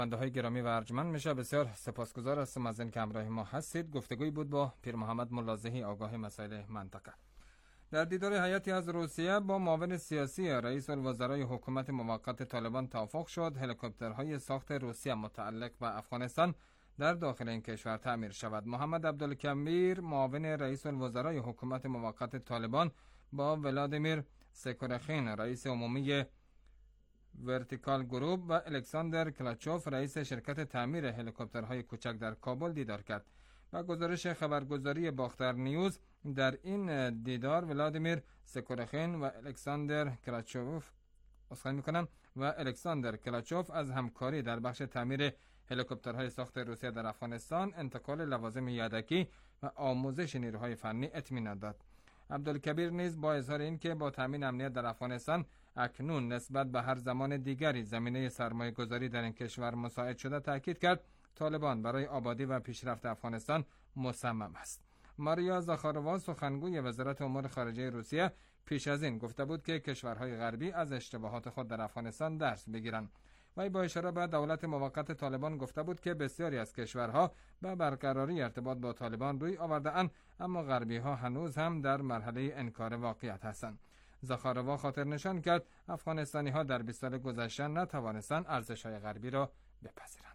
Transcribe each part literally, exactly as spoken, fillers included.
بنده های گرامی و ارجمند میشه بسیار سپاسگزار هستم از اینکه همراه ما هستید. گفتگوی بود با پیر محمد ملازهی آگاه مسائل منطقه. در دیدار هیئتی از روسیه با معاون سیاسی رئیس الوزرای حکومت موقت طالبان توافق شد هلیکوپترهای ساخت روسیه متعلق به افغانستان در داخل این کشور تعمیر شود. محمد عبدالکبیر معاون رئیس الوزرای حکومت موقت طالبان با ولادیمیر سکورخین رئیس عمومی ورتیکال گروپ و الکساندر کلاچوف رئیس شرکت تعمیر هلیکوپترهای کوچک در کابل دیدار کرد. و گزارش خبرگزاری باختر نیوز در این دیدار ولادیمیر سکورخین و الکساندر کلاچوف اصلاح میکنم و الکساندر کلاچوف از همکاری در بخش تعمیر هلیکوپترهای ساخت روسیه در افغانستان، انتقال لوازم یدکی و آموزش نیروهای فنی اطمینان داد. عبدالکبیر نیز با اظهار این که با تامین امنیت در افغانستان اکنون نسبت به هر زمان دیگری زمینه سرمایه گذاری در این کشور مساعد شده تاکید کرد طالبان برای آبادی و پیشرفت افغانستان مصمم است. ماریا زاخاروا سخنگوی وزارت امور خارجه روسیه پیش از این گفته بود که کشورهای غربی از اشتباهات خود در افغانستان درس بگیرند. وی با اشاره به دولت موقت طالبان گفته بود که بسیاری از کشورها به برقراری ارتباط با طالبان روی آورده‌اند، اما غربی ها هنوز هم در مرحله انکار واقعیت هستند. زاخاروا خاطر نشان کرد افغانستانی ها در بیست سال گذشته نتوانستند ارزش های غربی را بپذیرند.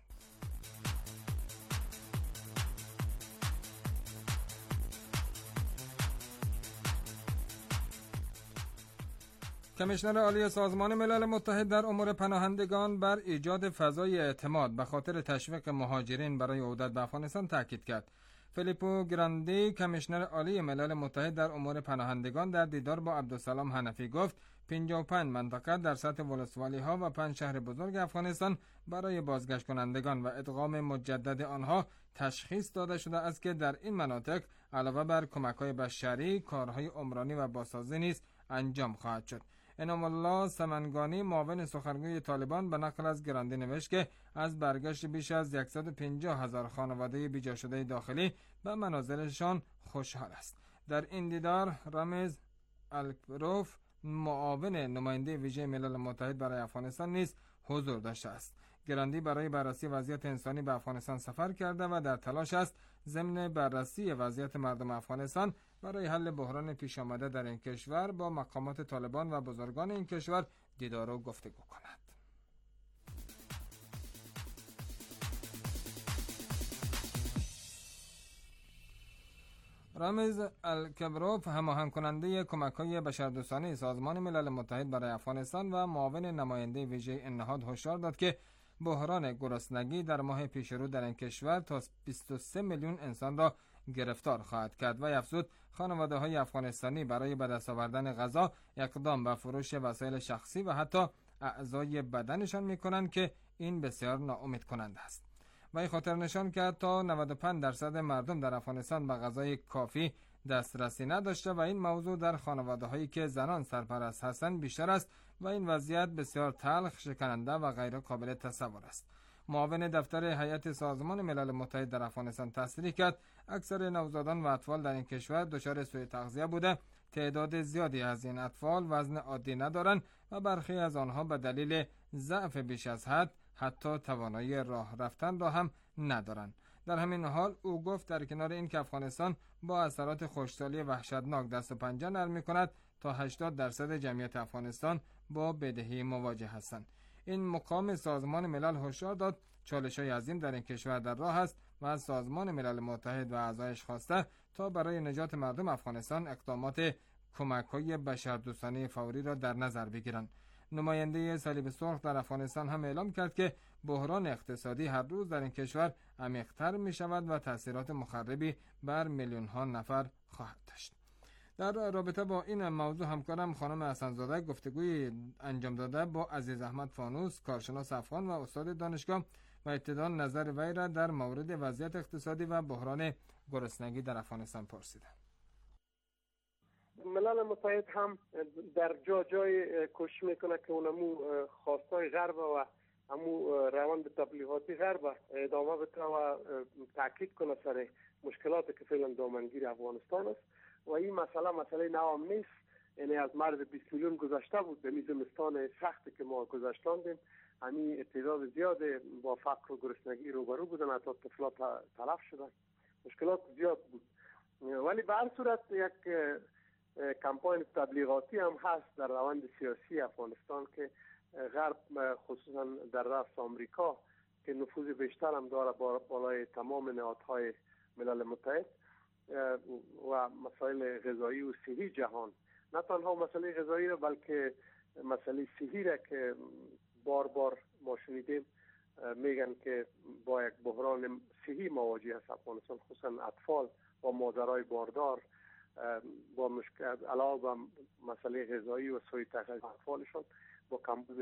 کمیشنر عالی سازمان ملل متحد در امور پناهندگان بر ایجاد فضای اعتماد به خاطر تشویق مهاجرین برای عودت به افغانستان تاکید کرد. فیلیپو گراندی کمیشنر عالی ملل متحد در امور پناهندگان در دیدار با عبدالسلام حنفی گفت پنجاه و پنج منطقه در سطح ولسوالی ها و پنج شهر بزرگ افغانستان برای بازگشت کنندگان و ادغام مجدد آنها تشخیص داده شده است که در این مناطق علاوه بر کمک‌های بشری کارهای عمرانی و بازسازی نیز انجام خواهد شد. انعام الله سمنگانی معاون سخنگوی طالبان به نقل از گراندی نوشت که از برگشت بیش از صد و پنجاه هزار خانواده بیجا شده داخلی به منازلشان خوشحال است. در این دیدار رامز الکبروف معاون نماینده ویژه ملل متحد برای افغانستان نیز حضور داشته است. گراندی برای بررسی وضعیت انسانی به افغانستان سفر کرده و در تلاش است ضمن بررسی وضعیت مردم افغانستان برای حل بحران پیش آمده در این کشور با مقامات طالبان و بزرگان این کشور دیدار و گفتگو کند. رامز الکبروف هماهنگ کننده کمک‌های بشردوستانه سازمان ملل متحد برای افغانستان و معاون نماینده ویژه این نهاد هشدار داد که بحران گرسنگی در ماه پیشرو در این کشور تا بیست و سه میلیون انسان را گرفتار خواهد کرد و افزود خانواده‌های افغانستانی برای به دست آوردن غذا اقدام به فروش وسایل شخصی و حتی اعضای بدنشان می‌کنند که این بسیار ناامید کننده است. و خاطر نشان کرد تا نود و پنج درصد مردم در افغانستان به غذای کافی دسترسی نداشته و این موضوع در خانواده‌هایی که زنان سرپرست هستند بیشتر است و این وضعیت بسیار تلخ، شکننده و غیر قابل تصور است. معاون دفتر هیئت سازمان ملل متحد در افغانستان تصریح کرد اکثر نوزادان و اطفال در این کشور دچار سوء تغذیه بوده. تعداد زیادی از این اطفال وزن عادی ندارند و برخی از آنها به دلیل ضعف بیش از حد حتی توانایی راه رفتن را هم ندارند. در همین حال او گفت در کنار این که افغانستان با اثرات خشکسالی وحشتناک دست و پنجه نرم می‌کند تا هشتاد درصد جمعیت افغانستان با بدهی مواجه هستند. این مقام سازمان ملل هشدار داد چالش‌های عظیم در این کشور در راه است و از سازمان ملل متحد و اعضایش خواسته تا برای نجات مردم افغانستان اقدامات کمک‌های بشردوستانه فوری را در نظر بگیرند. نماینده صلیب سرخ در افغانستان هم اعلام کرد که بحران اقتصادی هر روز در این کشور عمیق‌تر می‌شود و تأثیرات مخربی بر میلیون‌ها نفر خواهد داشت. در رابطه با این موضوع همکارم خانم حسن‌زاده گفتگوی انجام داده با عزیز احمد فانوس، کارشناس افغان و استاد دانشگاه و ابتدا نظر وی را در مورد وضعیت اقتصادی و بحران گرسنگی در افغانستان پرسیدم. ملل متحد هم در جا جای کوشش میکنه که اونمو خواستای غرب و همو روند تبلیغاتی غرب ادامه بده و تاکید کنه سر مشکلاتی که فعلا دامنگیر افغانستان است و این مسئله مسئله نوام نیست. یعنی از مرز بیست میلیون گذشته بود به زمستان سختی که ما گذشتاندیم همین تعداد زیاد با فقر و گرسنگی روبرو بودن، حتی طفلات تلف شدن، مشکلات زیاد بود. ولی به هر صورت یک کمپاین تبلیغاتی هم هست در روند سیاسی افغانستان که غرب خصوصا در رأس آمریکا که نفوذ بیشتر هم داره بالای تمام نهادهای ملل متحد و مسائل غذایی و صحی جهان، نه تنها مسئله غذایی را بلکه مسئله صحی را که بار بار ما شنیدیم میگن که با یک بحران صحی مواجه است افغانستان، خصوصا اطفال و مادرای باردار با مشکل علاوه بر مسئله غذایی و سوء تغذیه اطفالشون با کمبود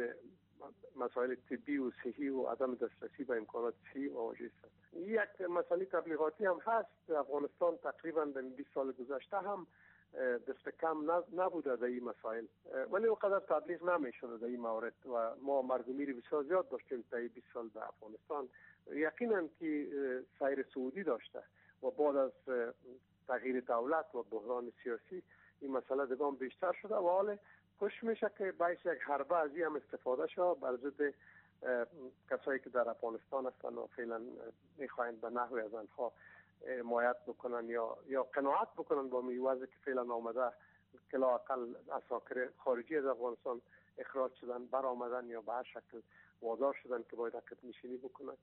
مسائل طبی و صحی و عدم دسترسی به امکانات صحی مواجه است. یک مسئله تبلیغاتی هم هست. افغانستان تقریبا در بیست سال گذشته هم دست کم نبوده در این مسائل، ولی اونقدر تبلیغ نمیشده در این مورد و ما مردمی رو بسیار زیاد داشتیم در بیست سال در افغانستان. یقینا که سیر سعودی داشته و بعد از تغییر دولت و بحران سیاسی این مسئله دگام بیشتر شده و حال خوش میشه که باعث یک حربه از این هم استفاده شد بر ضد کسایی که در افغانستان هستن و فعلا میخواین به نحوی از آنها حمایت بکنن یا یا قناعت بکنن با میوازی که فعلا آمده که لااقل اساکر خارجی از افغانستان اخراج شدن، بر آمدن یا به هر شکل وادار شدن که باید عقب نشینی بکنن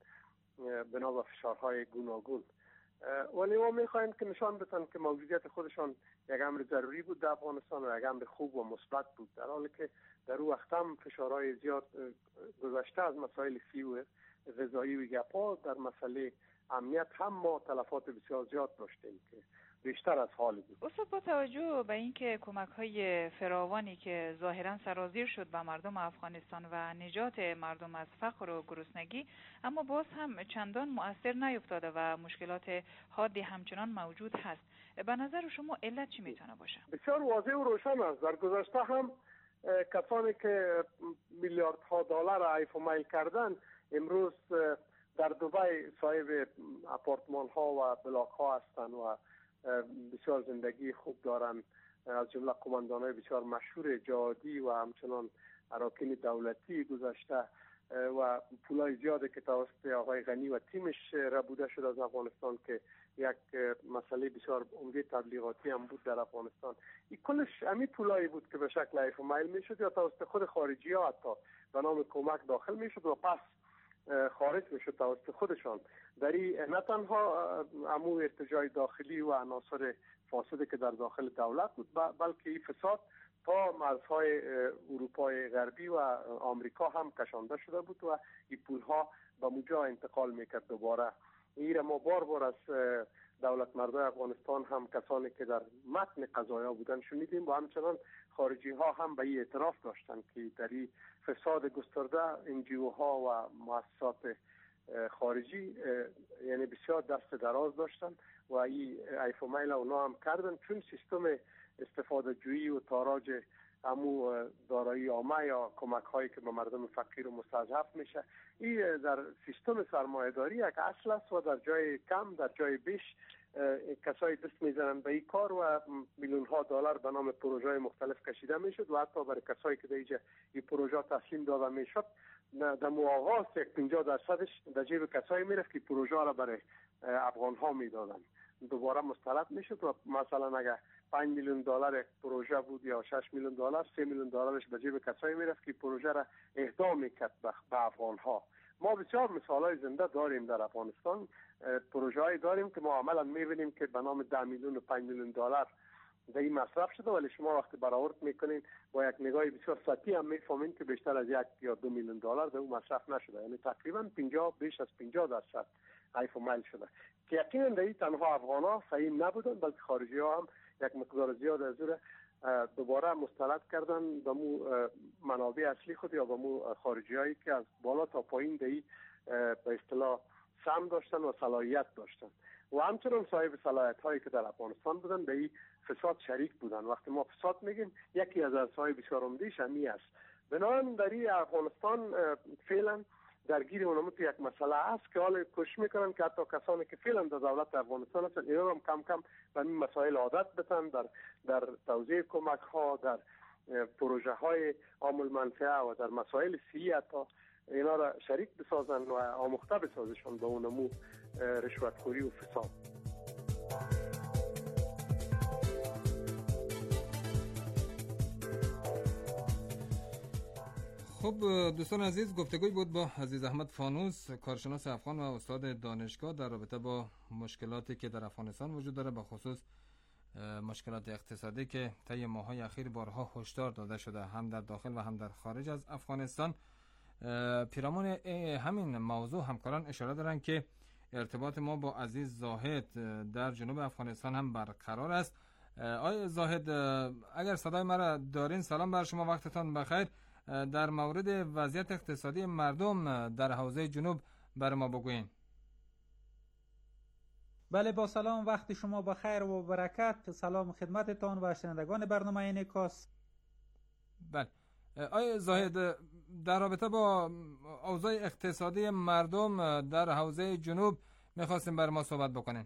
بنا به فشارهای گوناگون. ولی ما میخوایم که نشان بدن که موجودیت خودشان یک امر ضروری بود در افغانستان و یک امر خوب و مثبت بود، در حالی که در اون وقت هم فشارهای زیاد گذشته از مسائل سی و غذایی و گپا، در مسئله امنیت هم ما تلفات بسیار زیاد داشتیم که بیشتر از حال بود. استاد، با توجه به اینکه کمک‌های فراوانی که ظاهراً سرازیر شد به مردم افغانستان و نجات مردم از فقر و گرسنگی، اما باز هم چندان مؤثر نیفتاده و مشکلات حادی همچنان موجود هست، به نظر شما علت چی میتونه باشه؟ بسیار واضح و روشن است. در گذشته هم کسانی که میلیاردها دلار عیف و میل کردن امروز در دبی صاحب آپارتمان ها و بلاک ها هستند و بسیار زندگی خوب دارن، از جمله قماندانای بسیار مشهور جهادی و همچنان اراکین دولتی گذشته و پولای زیاده که توسط آقای غنی و تیمش ربوده شد از افغانستان که یک مسئله بسیار عمده تبلیغاتی هم بود در افغانستان. این کلش همین پولایی بود که به شکل عیف و میل میشد یا توسط خود خارجی ها حتی به نام کمک داخل میشد و پس خارج میشد توسط خودشان. در این نه تنها امو ارتجاع داخلی و عناصر فاسده که در داخل دولت بود، بلکه این فساد تا مرزهای اروپای غربی و آمریکا هم کشانده شده بود و این پولها به موجا انتقال میکرد دوباره. این ما بار بار از دولت مردای افغانستان هم کسانی که در متن قضایا بودن شنیدیم و همچنان خارجی ها هم به این اعتراف داشتن که در این فساد گسترده انجیو ها و مؤسسات خارجی یعنی بسیار دست دراز داشتن و این عیف و میل اونا هم کردن، چون سیستم استفاده جویی و تاراج امو دارایی عامه یا کمک هایی که به مردم فقیر و مستضعف میشه، این در سیستم سرمایه‌داری یک اصل است و در جای کم در جای بیش کسایی دست میزنن به این کار و میلیون ها دلار به نام پروژه مختلف کشیده میشد و حتی برای کسایی که دیگه این پروژه تسلیم داده میشد در مواقع یک پنجاه درصدش در جیب کسایی میرفت که پروژه را برای افغان ها میدادن، دوباره مستلب میشد و مثلا اگر پنج میلیون دلار یک پروژه بود یا شش میلیون دلار، سه میلیون دلارش به جیب کسایی میرفت که پروژه را اهدا میکرد به افغان ها. ما بسیار مثال های زنده داریم در افغانستان، پروژه های داریم که ما عملا میبینیم که به نام ده میلیون و پنج میلیون دلار در این مصرف شده، ولی شما وقتی برآورد میکنین با یک نگاه بسیار سطحی هم میفهمین که بیشتر از یک یا دو میلیون دلار در اون مصرف نشده، یعنی تقریبا پنجاه بیش از پنجاه درصد عیف و میل شده که یقینا در این تنها افغان ها صحیح نبودن، بلکه خارجی ها هم یک مقدار زیاد از اون دوباره مسترد کردن به مو منابع اصلی خود یا به مو خارجی هایی که از بالا تا پایین در این به اصطلاح سهم داشتن و صلاحیت داشتن و همچنان صاحب صلاحیت هایی که در افغانستان بودن به این فساد شریک بودن. وقتی ما فساد میگیم یکی از ارزهای بسیار عمده‌اش همین است. بنابراین در این افغانستان فعلا درگیر اونم تو یک مسئله است که حالا کوشش میکنن که حتی کسانی که فعلا در دولت افغانستان هستن اینا هم کم کم به این مسائل عادت بتن، در در توزیع کمک ها، در پروژه های عام المنفعه و در مسائل صحی حتی اینا را شریک بسازن و آموخته بسازشان به اونمو رشوتخوری و فساد. خب دوستان عزیز، گفتگوی بود با عزیز احمد فانوس، کارشناس افغان و استاد دانشگاه در رابطه با مشکلاتی که در افغانستان وجود داره، به خصوص مشکلات اقتصادی که طی ماه‌های اخیر بارها هشدار داده شده، هم در داخل و هم در خارج از افغانستان. پیرامون همین موضوع همکاران اشاره دارن که ارتباط ما با عزیز زاهد در جنوب افغانستان هم برقرار است. آقای زاهد، اگر صدای مرا دارین، سلام بر شما، وقتتان بخیر. در مورد وضعیت اقتصادی مردم در حوزه جنوب بر ما بگوین. بله، با سلام، وقت شما بخیر و برکت. سلام خدمتتان و شنوندگان برنامه انعکاس. بله آقای زاهد، در رابطه با اوضاع اقتصادی مردم در حوزه جنوب میخواستیم بر ما صحبت بکنین.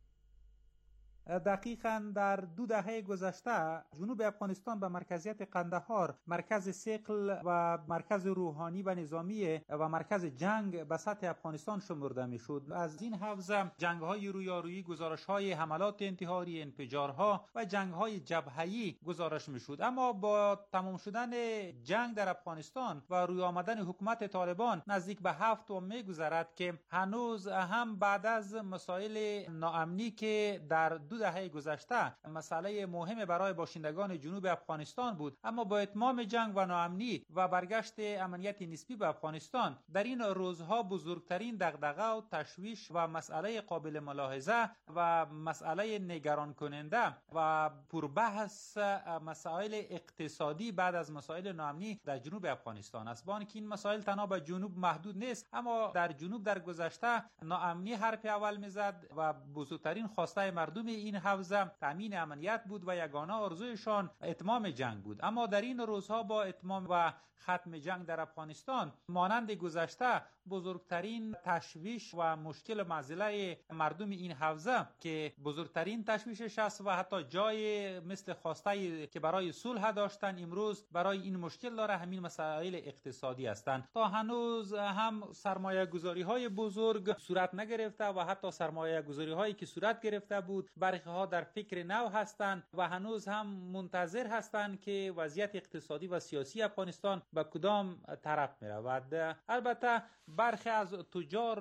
دقیقاً در دو دهه گذشته جنوب افغانستان به مرکزیت قندهار مرکز ثقل و مرکز روحانی و نظامی و مرکز جنگ به سطح افغانستان شمرده میشد. از این حوزه جنگ‌های رویارویی، گزارش‌های حملات انتحاری، انفجارها و جنگ‌های جبهه‌ای گزارش میشد. اما با تمام شدن جنگ در افغانستان و روی آمدن حکومت طالبان نزدیک به هفت ماه می‌گذرد که هنوز هم بعد از مسائل ناامنی که در دو دهه گذشته مسئله مهم برای باشندگان جنوب افغانستان بود، اما با اتمام جنگ و ناامنی و برگشت امنیت نسبی به افغانستان، در این روزها بزرگترین دغدغه و تشویش و مسئله قابل ملاحظه و مسئله نگران کننده و پربحث مسائل اقتصادی بعد از مسائل ناامنی در جنوب افغانستان است. با اینکه این مسائل تنها به جنوب محدود نیست، اما در جنوب در گذشته ناامنی حرف اول میزد و بزرگترین خواسته مردم این حوزه تامین امنیت بود و یگانه آرزویشان اتمام جنگ بود. اما در این روزها با اتمام و ختم جنگ در افغانستان، مانند گذشته بزرگترین تشویش و مشکل معضله مردم این حوزه که بزرگترین تشویشش است و حتی جای مثل خواسته که برای صلح داشتن امروز برای این مشکل داره، همین مسائل اقتصادی هستند. تا هنوز هم سرمایه گذاری های بزرگ صورت نگرفته و حتی سرمایه گذاری هایی که صورت گرفته بود برخی ها در فکر نو هستند و هنوز هم منتظر هستند که وضعیت اقتصادی و سیاسی افغانستان به کدام طرف می رود. البته برخی از تجار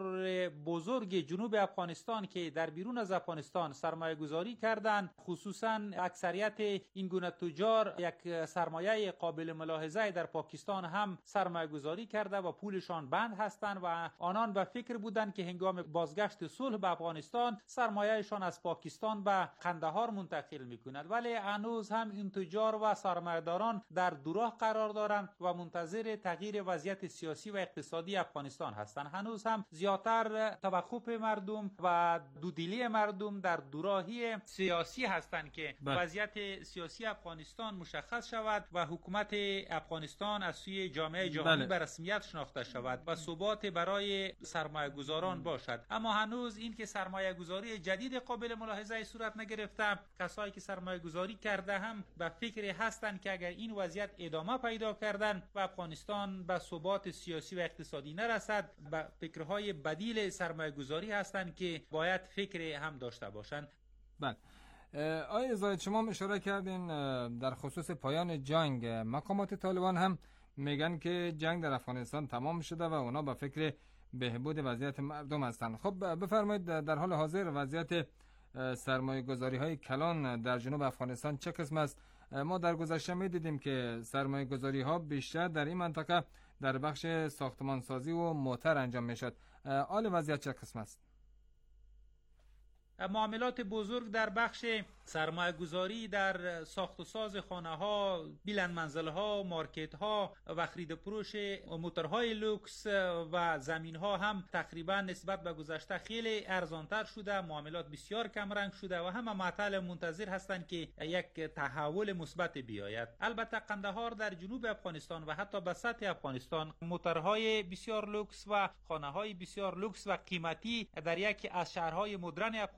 بزرگ جنوب افغانستان که در بیرون از افغانستان سرمایه گذاری کردند، خصوصا اکثریت این گونه تجار یک سرمایه قابل ملاحظه در پاکستان هم سرمایه گذاری کرده و پولشان بند هستند و آنان به فکر بودند که هنگام بازگشت صلح به افغانستان سرمایهشان از پاکستان به قندهار منتقل میکند. ولی هنوز هم این تجار و سرمایه‌داران در دوراه قرار دارند و منتظر تغییر وضعیت سیاسی و اقتصادی افغانستان هستند. هنوز هم زیادتر توقف مردم و دودلی مردم در دوراهی سیاسی هستند که بله. وضعیت سیاسی افغانستان مشخص شود و حکومت افغانستان از سوی جامعه جهانی بله. به رسمیت شناخته شود و ثبات برای سرمایه گذاران باشد. اما هنوز این که سرمایه گذاری جدید قابل ملاحظه صورت نگرفته، کسایی که سرمایه گذاری کرده هم به فکر هستند که اگر این وضعیت ادامه پیدا کردن و افغانستان به ثبات سیاسی و اقتصادی نرسد، به فکرهای بدیل سرمایه گذاری هستند که باید فکر هم داشته باشند. بله آقای زاهد، شما اشاره کردین در خصوص پایان جنگ، مقامات طالبان هم میگن که جنگ در افغانستان تمام شده و اونا به فکر بهبود وضعیت مردم هستند. خب بفرمایید در حال حاضر وضعیت سرمایه گذاری های کلان در جنوب افغانستان چه قسم است؟ ما در گذشته می دیدیم که سرمایه گذاری ها بیشتر در این منطقه در بخش ساختمان سازی و موتر انجام می شد. حال وضعیت چه قسم است؟ معاملات بزرگ در بخش سرمایه گذاری در ساخت و ساز خانه ها، بلند منزل ها، مارکت ها و خرید فروش موترهای لوکس و زمین ها هم تقریبا نسبت به گذشته خیلی ارزانتر شده. معاملات بسیار کم رنگ شده و همه معطل منتظر هستند که یک تحول مثبت بیاید. البته قندهار در جنوب افغانستان و حتی به سطح افغانستان موترهای بسیار لوکس و خانه های بسیار لوکس و قیمتی در یکی از شهرهای مدرن افغانستان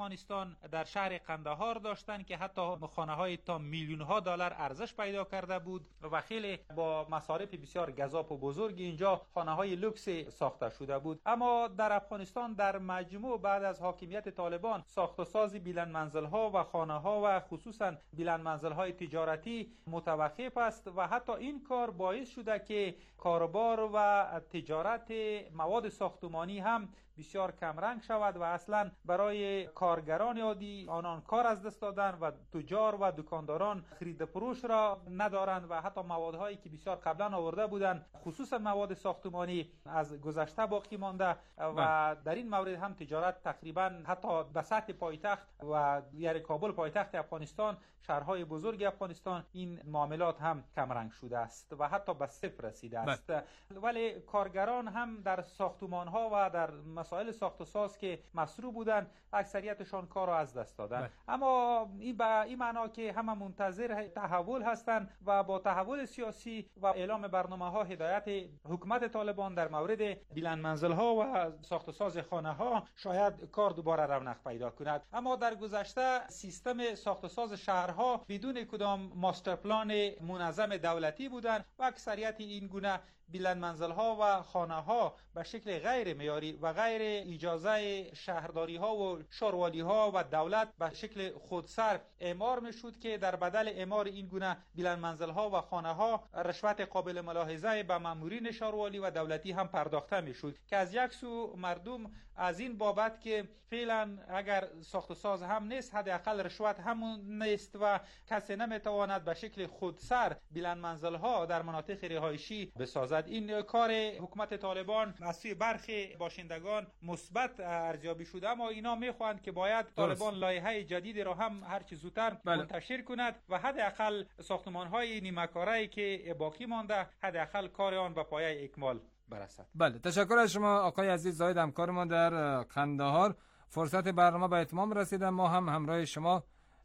افغانستان در شهر قندهار داشتند که حتی خانه‌های تا میلیون ها دلار ارزش پیدا کرده بود و خیلی با مصارف بسیار گزاپ و بزرگ اینجا خانه‌های لوکس ساخته شده بود. اما در افغانستان در مجموع بعد از حاکمیت طالبان ساخت و ساز بلند منزل‌ها و خانه‌ها و خصوصا بلند منزل‌های تجارتی متوقف است و حتی این کار باعث شده که کاروبار و تجارت مواد ساختمانی هم بسیار کمرنگ شود و اصلا برای کارگران عادی آنان کار از دست دادن و تجار و دکانداران خرید فروش را ندارند و حتی موادهایی که بسیار قبلا آورده بودند خصوصا مواد ساختمانی از گذشته باقی مانده و در این مورد هم تجارت تقریبا حتی به سطح پایتخت و یعنی کابل پایتخت افغانستان شهرهای بزرگ افغانستان این معاملات هم کمرنگ شده است و حتی به صفر رسیده است. ولی کارگران هم در ساختمان‌ها و در مسائل ساخت و ساز که مصروف بودن اکثریتشان کار را از دست دادن. بله. اما این به این معنا که همه منتظر تحول هستند و با تحول سیاسی و اعلام برنامه‌ها هدایت حکومت طالبان در مورد بلند منزل‌ها و ساخت و ساز خانه‌ها شاید کار دوباره رونق پیدا کند. اما در گذشته سیستم ساخت و ساز شهرها بدون کدام ماستر پلان منظم دولتی بودند و اکثریت این گونه بلند منزل‌ها و خانه‌ها به شکل غیر معیاری و غیر اجازه شهرداری‌ها و شاروالی‌ها و دولت به شکل خودسر اعمار می‌شد که در بدل اعمار این گونه بلند منزل‌ها و خانه‌ها رشوت قابل ملاحظه به مامورین شاروالی و دولتی هم پرداخته می‌شد که از یک سو مردم از این بابت که فعلا اگر ساخت و ساز هم نیست حداقل رشوت هم نیست و کسی نمی‌تواند به شکل خودسر بلند منزل‌ها در مناطق رهایشی بسازد. این کار حکومت طالبان از سوی برخی باشندگان مثبت ارزیابی شده اما اینا میخواهند که باید طالبان لایحه جدیدی را هم هر چه زودتر منتشر کند و حداقل ساختمان‌های نیمه‌کاره‌ای که باقی مانده حداقل کار آن به پایه اکمال برسد. بله، تشکر از شما آقای عزیز زاید همکار ما در قندهار. فرصت برنامه به اتمام رسیده، ما هم همراه شما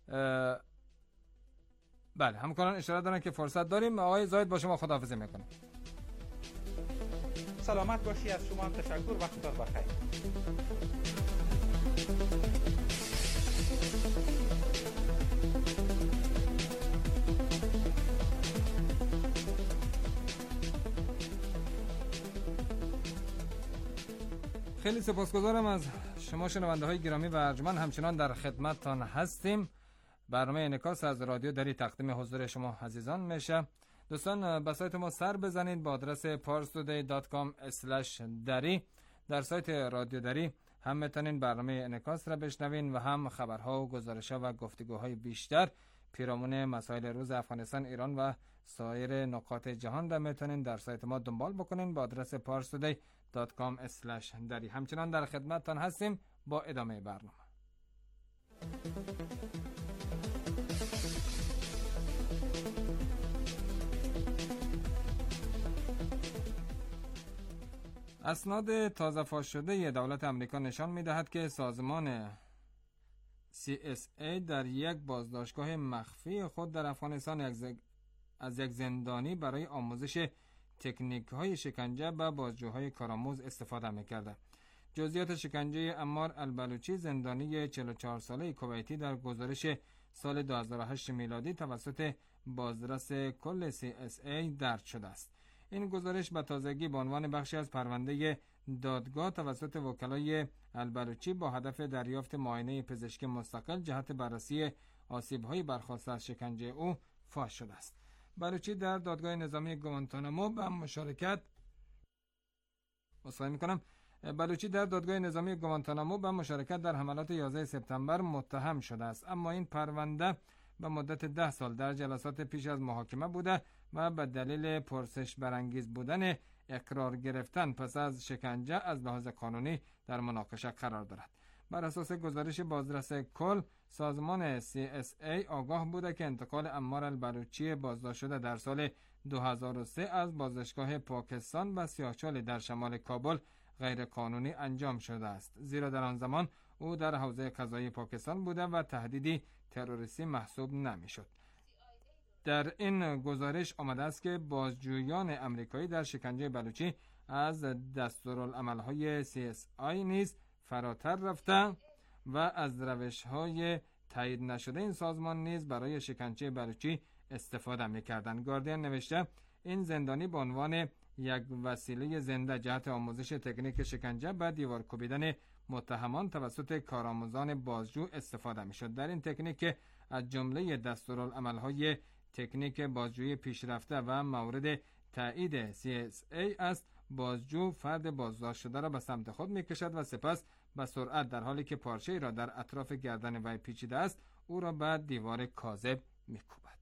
بله همکاران اشاره دارن که فرصت داریم. آقای زاید با شما خداحافظی میکنم. سلامت باشی، از شما هم تشکر، وقتتان بخیر. خیلی سپاسگزارم از شما شنونده های گرامی و ارجمند، همچنان در خدمتتان هستیم. برنامه انعکاس از رادیو دری تقدیم حضور شما عزیزان میشه. دوستان به سایت ما سر بزنید با آدرس پارس تودی دات کام اسلش دری. در سایت رادیو دری هم میتونین برنامه انعکاس را بشنوین و هم خبرها و گزارش‌ها و گفتگوهای بیشتر پیرامون مسائل روز افغانستان، ایران و سایر نقاط جهان را میتونین در سایت ما دنبال بکنین با آدرس پارس تودی دات کام اسلش دری. همچنان در خدمتتان هستیم با ادامه برنامه. اسناد تازه فاش شده دولت آمریکا نشان می‌دهد که سازمان سی اس ای در یک بازداشتگاه مخفی خود در افغانستان از یک زندانی برای آموزش تکنیک‌های شکنجه به بازجوهای کارآموز استفاده می‌کرد. جزئیات شکنجه عمار البلوچی، زندانی چهل و چهار ساله کویتی، در گزارش سال دو هزار و هشت میلادی توسط بازرس کل سی اس ای درج شده است. این گزارش به تازگی به عنوان بخشی از پرونده دادگاه توسط وکلای البلوچی با هدف دریافت معاینه پزشکی مستقل جهت بررسی آسیب‌های برخاسته از شکنجه او فاش شده است. بلوچی در دادگاه نظامی گوانتانامو به مشارکت مصاحبه می‌کنم. بلوچی در دادگاه نظامی گوانتانامو به مشارکت در حملات یازده سپتامبر متهم شده است، اما این پرونده به مدت ده سال در جلسات پیش از محاکمه بوده و به دلیل پرسش برانگیز بودن اقرار گرفتن پس از شکنجه از لحاظ قانونی در مناقشه قرار دارد. بر اساس گزارش بازرس کل، سازمان سی اس ای آگاه بوده که انتقال عمار البلوچی بازداشت شده در سال دو هزار و سه از بازداشتگاه پاکستان به سیاهچال در شمال کابل غیر قانونی انجام شده است، زیرا در آن زمان او در حوزه قضایی پاکستان بوده و تهدیدی تروریستی محسوب نمی‌شد. در این گزارش آمده است که بازجویان امریکایی در شکنجه بلوچی از دستورالعمل‌های سی اس آی نیز فراتر رفته و از روش‌های تایید نشده این سازمان نیز برای شکنجه بلوچی استفاده می‌کردند. گاردین نوشته این زندانی به عنوان یک وسیله زنده جهت آموزش تکنیک شکنجه و دیوار کوبیدن متهمان توسط کارآموزان بازجو استفاده می‌شد. در این تکنیک از جمله دستورالعمل‌های تکنیک بازجویی پیشرفته و مورد تایید سی اس ای است، بازجو فرد بازداشت شده را به سمت خود می‌کشد و سپس به سرعت در حالی که پارچه‌ای را در اطراف گردن وی پیچیده است او را به دیوار کاذب می‌کوبد.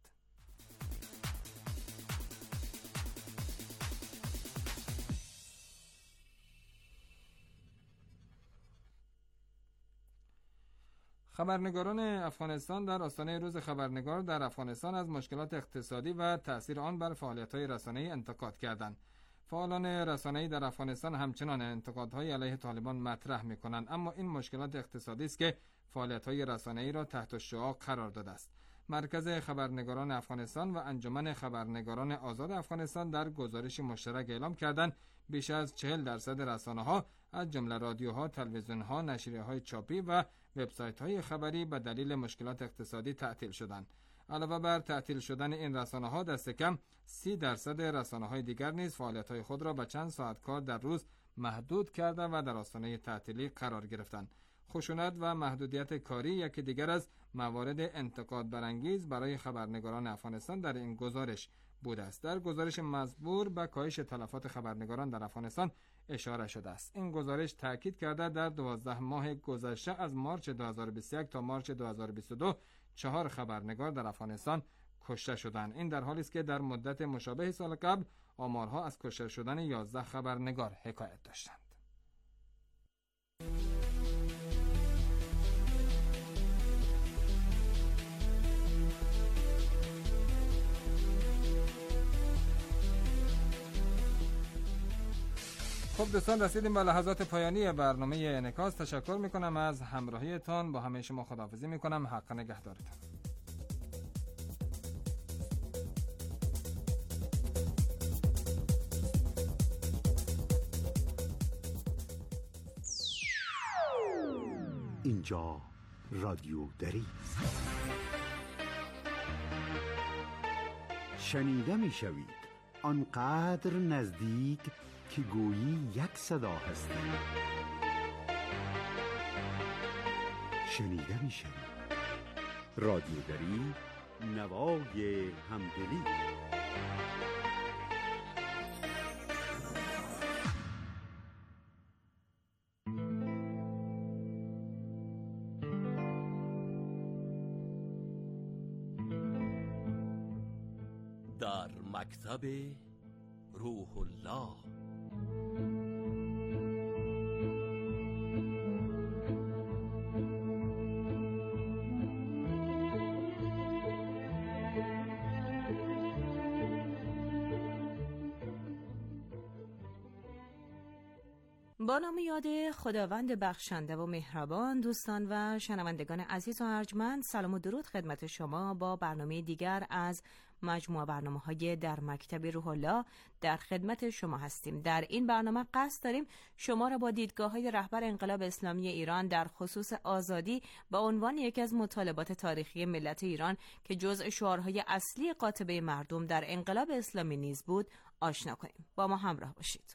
خبرنگاران افغانستان در آستانه روز خبرنگار در افغانستان از مشکلات اقتصادی و تأثیر آن بر فعالیت‌های رسانه‌ای انتقاد کردند. فعالان رسانه‌ای در افغانستان همچنان انتقادهای علیه طالبان مطرح می‌کنند، اما این مشکلات اقتصادی است که فعالیت‌های رسانه‌ای را تحت شعاع قرار داده است. مرکز خبرنگاران افغانستان و انجمن خبرنگاران آزاد افغانستان در گزارش مشترک اعلام کردند بیش از چهل درصد رسانه‌ها از جمله رادیوها، تلویزیون‌ها، نشریه‌های چاپی و وبسایت‌های خبری به دلیل مشکلات اقتصادی تعطیل شدند. علاوه بر تعطیل شدن این رسانه‌ها، دست کم سی درصد رسانه‌های دیگر نیز فعالیت‌های خود را به چند ساعت کار در روز محدود کرده و در آستانه تعطیلی قرار گرفتند. خشونت و محدودیت کاری یکی دیگر از موارد انتقاد برانگیز برای خبرنگاران افغانستان در این گزارش بوده است. در گزارش مزبور به کاهش تلفات خبرنگاران در افغانستان اشاره شده است. این گزارش تاکید کرده در دوازده ماه گذشته از مارچ دو هزار و بیست و یک تا مارچ دو هزار و بیست و دو چهار خبرنگار در افغانستان کشته شدند. این در حالی است که در مدت مشابه سال قبل آمارها از کشته شدن یازده خبرنگار حکایت داشتند. خب دوستان، رسیدیم به لحظات پایانی برنامه انعکاس. تشکر میکنم از همراهیتان. با همه شما خداحافظی میکنم. حق نگهدارتان. اینجا رادیو دری است. شنیده میشوید آنقدر نزدیک که گویی یک صدا هستی. شنیده میشوید رادیو دری، نوای همدلی. در مکتب روح الله. با نام یاد خداوند بخشنده و مهربان، دوستان و شنوندگان عزیز و ارجمند، سلام و درود خدمت شما با برنامه دیگر از مجموعه برنامه‌های در مکتب روح الله در خدمت شما هستیم. در این برنامه قصد داریم شما را با دیدگاه‌های رهبر انقلاب اسلامی ایران در خصوص آزادی به عنوان یکی از مطالبات تاریخی ملت ایران که جزء شعارهای اصلی قاطبه مردم در انقلاب اسلامی نیز بود آشنا کنیم. با ما همراه باشید.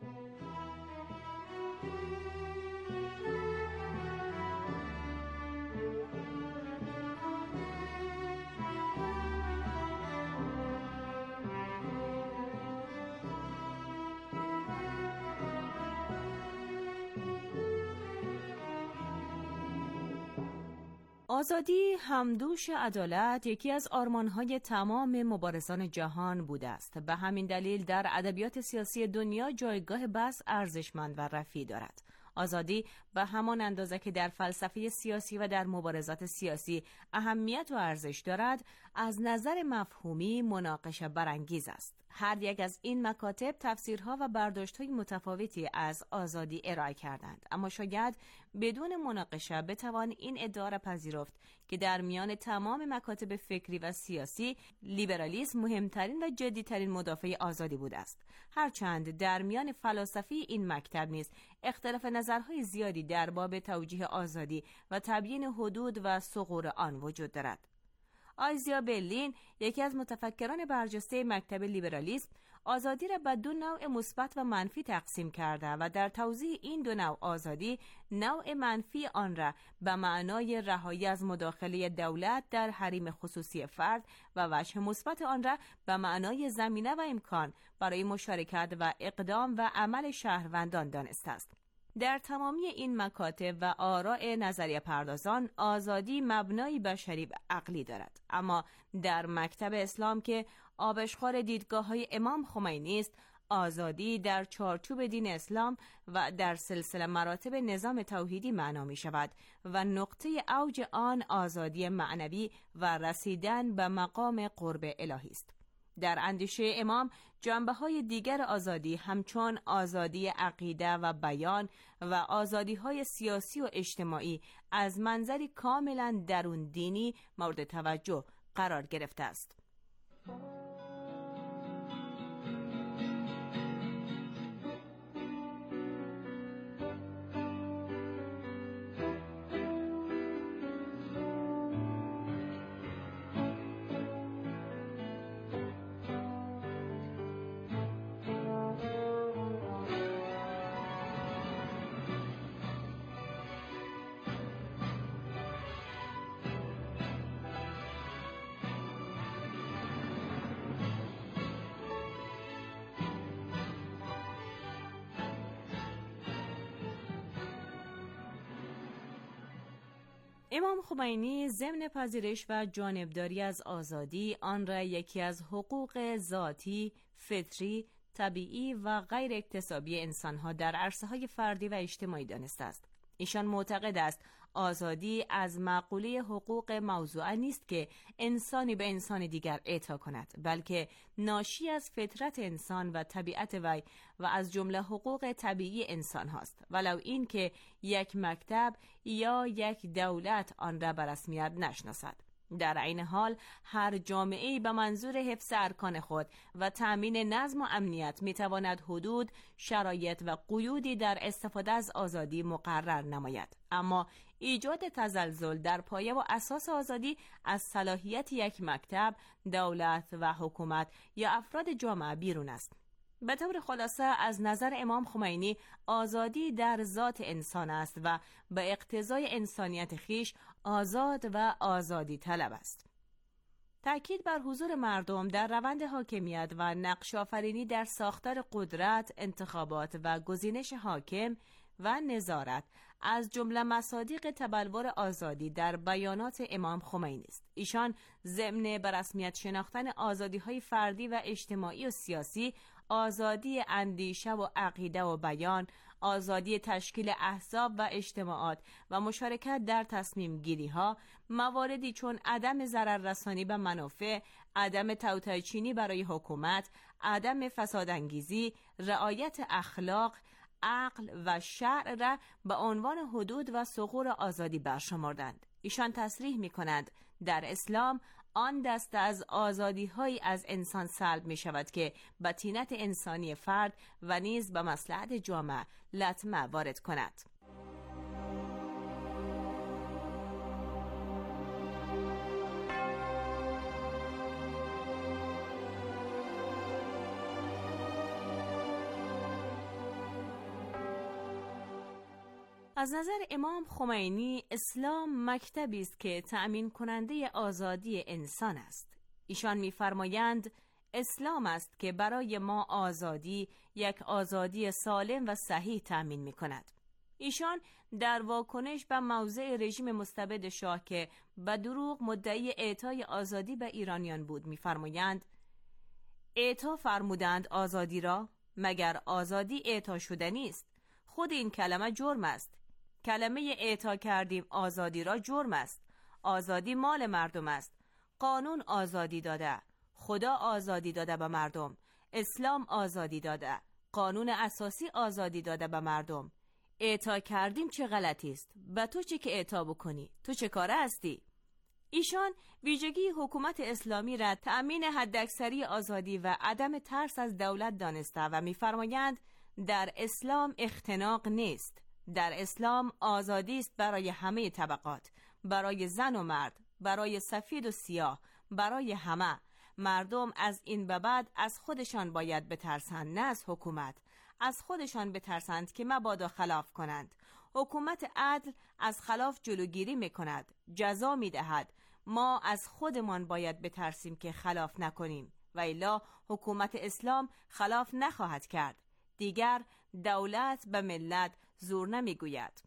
آزادی، همدوش عدالت یکی از آرمان‌های تمام مبارزان جهان بوده است. به همین دلیل در ادبیات سیاسی دنیا جایگاه بس ارزشمند و رفیع دارد. آزادی به همان اندازه که در فلسفه سیاسی و در مبارزات سیاسی اهمیت و ارزش دارد، از نظر مفهومی مناقشه برانگیز است. هر یک از این مکاتب تفسیرها و برداشت‌های متفاوتی از آزادی ارائه کردند، اما شاید بدون مناقشه بتوان این ادعا را پذیرفت که در میان تمام مکاتب فکری و سیاسی لیبرالیسم مهمترین و جدیترین مدافع آزادی بوده است، هرچند در میان فلاسفه این مکتب نیز اختلاف نظرهای زیادی در باب توجیه آزادی و تبیین حدود و ثغور آن وجود دارد. آیزیا برلین، یکی از متفکران برجسته مکتب لیبرالیسم، آزادی را به دو نوع مثبت و منفی تقسیم کرده و در توضیح این دو نوع آزادی، نوع منفی آن را به معنای رهایی از مداخله دولت در حریم خصوصی فرد و وجه مثبت آن را به معنای زمینه و امکان برای مشارکت و اقدام و عمل شهروندان دانسته است. در تمامی این مکاتب و آراء نظریه پردازان آزادی مبنای بشری و عقلی دارد، اما در مکتب اسلام که آبشخوار دیدگاه‌های امام خمینی است، آزادی در چارچوب دین اسلام و در سلسله مراتب نظام توحیدی معنا می شود و نقطه اوج آن آزادی معنوی و رسیدن به مقام قرب الهی است. در اندیشه امام جنبه‌های دیگر آزادی همچون آزادی عقیده و بیان و آزادی‌های سیاسی و اجتماعی از منظری کاملا درون دینی مورد توجه قرار گرفته است. امام خمینی ضمن پذیرش و جانبداری از آزادی آن را یکی از حقوق ذاتی، فطری، طبیعی و غیر اکتسابی انسانها در عرصه‌های فردی و اجتماعی دانسته است. ایشان معتقد است آزادی از مقوله حقوق موضوعه نیست که انسانی به انسان دیگر اعطا کند، بلکه ناشی از فطرت انسان و طبیعت وی و از جمله حقوق طبیعی انسان هاست، ولو این که یک مکتب یا یک دولت آن را به رسمیت نشناسد. در عین حال هر جامعه‌ای به منظور حفظ ارکان خود و تأمین نظم و امنیت میتواند حدود، شرایط و قیودی در استفاده از آزادی مقرر نماید، اما ایجاد تزلزل در پایه و اساس آزادی از صلاحیت یک مکتب، دولت و حکومت یا افراد جامعه بیرون است. به طور خلاصه از نظر امام خمینی آزادی در ذات انسان است و به اقتضای انسانیت خیش آزاد و آزادی طلب است. تأکید بر حضور مردم در روند حاکمیت و نقش آفرینی در ساختار قدرت، انتخابات و گزینش حاکم و نظارت از جمله مصادیق تبلور آزادی در بیانات امام خمینی است. ایشان ضمن به رسمیت شناختن آزادی‌های فردی و اجتماعی و سیاسی، آزادی اندیشه و عقیده و بیان، آزادی تشکیل احزاب و اجتماعات و مشارکت در تصمیم گیری ها، مواردی چون عدم ضرر رسانی به منافع، عدم توطئه‌چینی برای حکومت، عدم فسادانگیزی، رعایت اخلاق، عقل و شرع را به عنوان حدود و ثغور آزادی برشمردند. ایشان تصریح می کنند در اسلام آن دسته از آزادی‌هایی از انسان سلب می شود که به طینت انسانی فرد و نیز به مصلحت جامعه لطمه وارد کند. از نظر امام خمینی اسلام مکتبی است که تأمین کننده آزادی انسان است. ایشان می‌فرمایند اسلام است که برای ما آزادی، یک آزادی سالم و صحیح تأمین می‌کند. ایشان در واکنش به موضع رژیم مستبد شاه که به دروغ مدعی اعطای آزادی به ایرانیان بود می‌فرمایند اعطا فرمودند آزادی را، مگر آزادی اعطا شده نیست؟ خود این کلمه جرم است. کلمه اعطا کردیم آزادی را جرم است. آزادی مال مردم است. قانون آزادی داده، خدا آزادی داده به مردم. اسلام آزادی داده، قانون اساسی آزادی داده به مردم. اعطا کردیم چه غلطی است؟ به تو چه که اعطا بکنی؟ تو چه کاره هستی؟ ایشان ویژگی حکومت اسلامی را تأمین حداکثری آزادی و عدم ترس از دولت دانسته و می‌فرمایند در اسلام اختناق نیست. در اسلام آزادی است برای همه طبقات، برای زن و مرد، برای سفید و سیاه، برای همه. مردم از این به بعد از خودشان باید بترسند، نه از حکومت. از خودشان بترسند که مبادا خلاف کنند. حکومت عدل از خلاف جلوگیری میکند، جزا میدهد. ما از خودمان باید بترسیم که خلاف نکنیم و الا حکومت اسلام خلاف نخواهد کرد. دیگر دولت به ملت زور نمیگوید.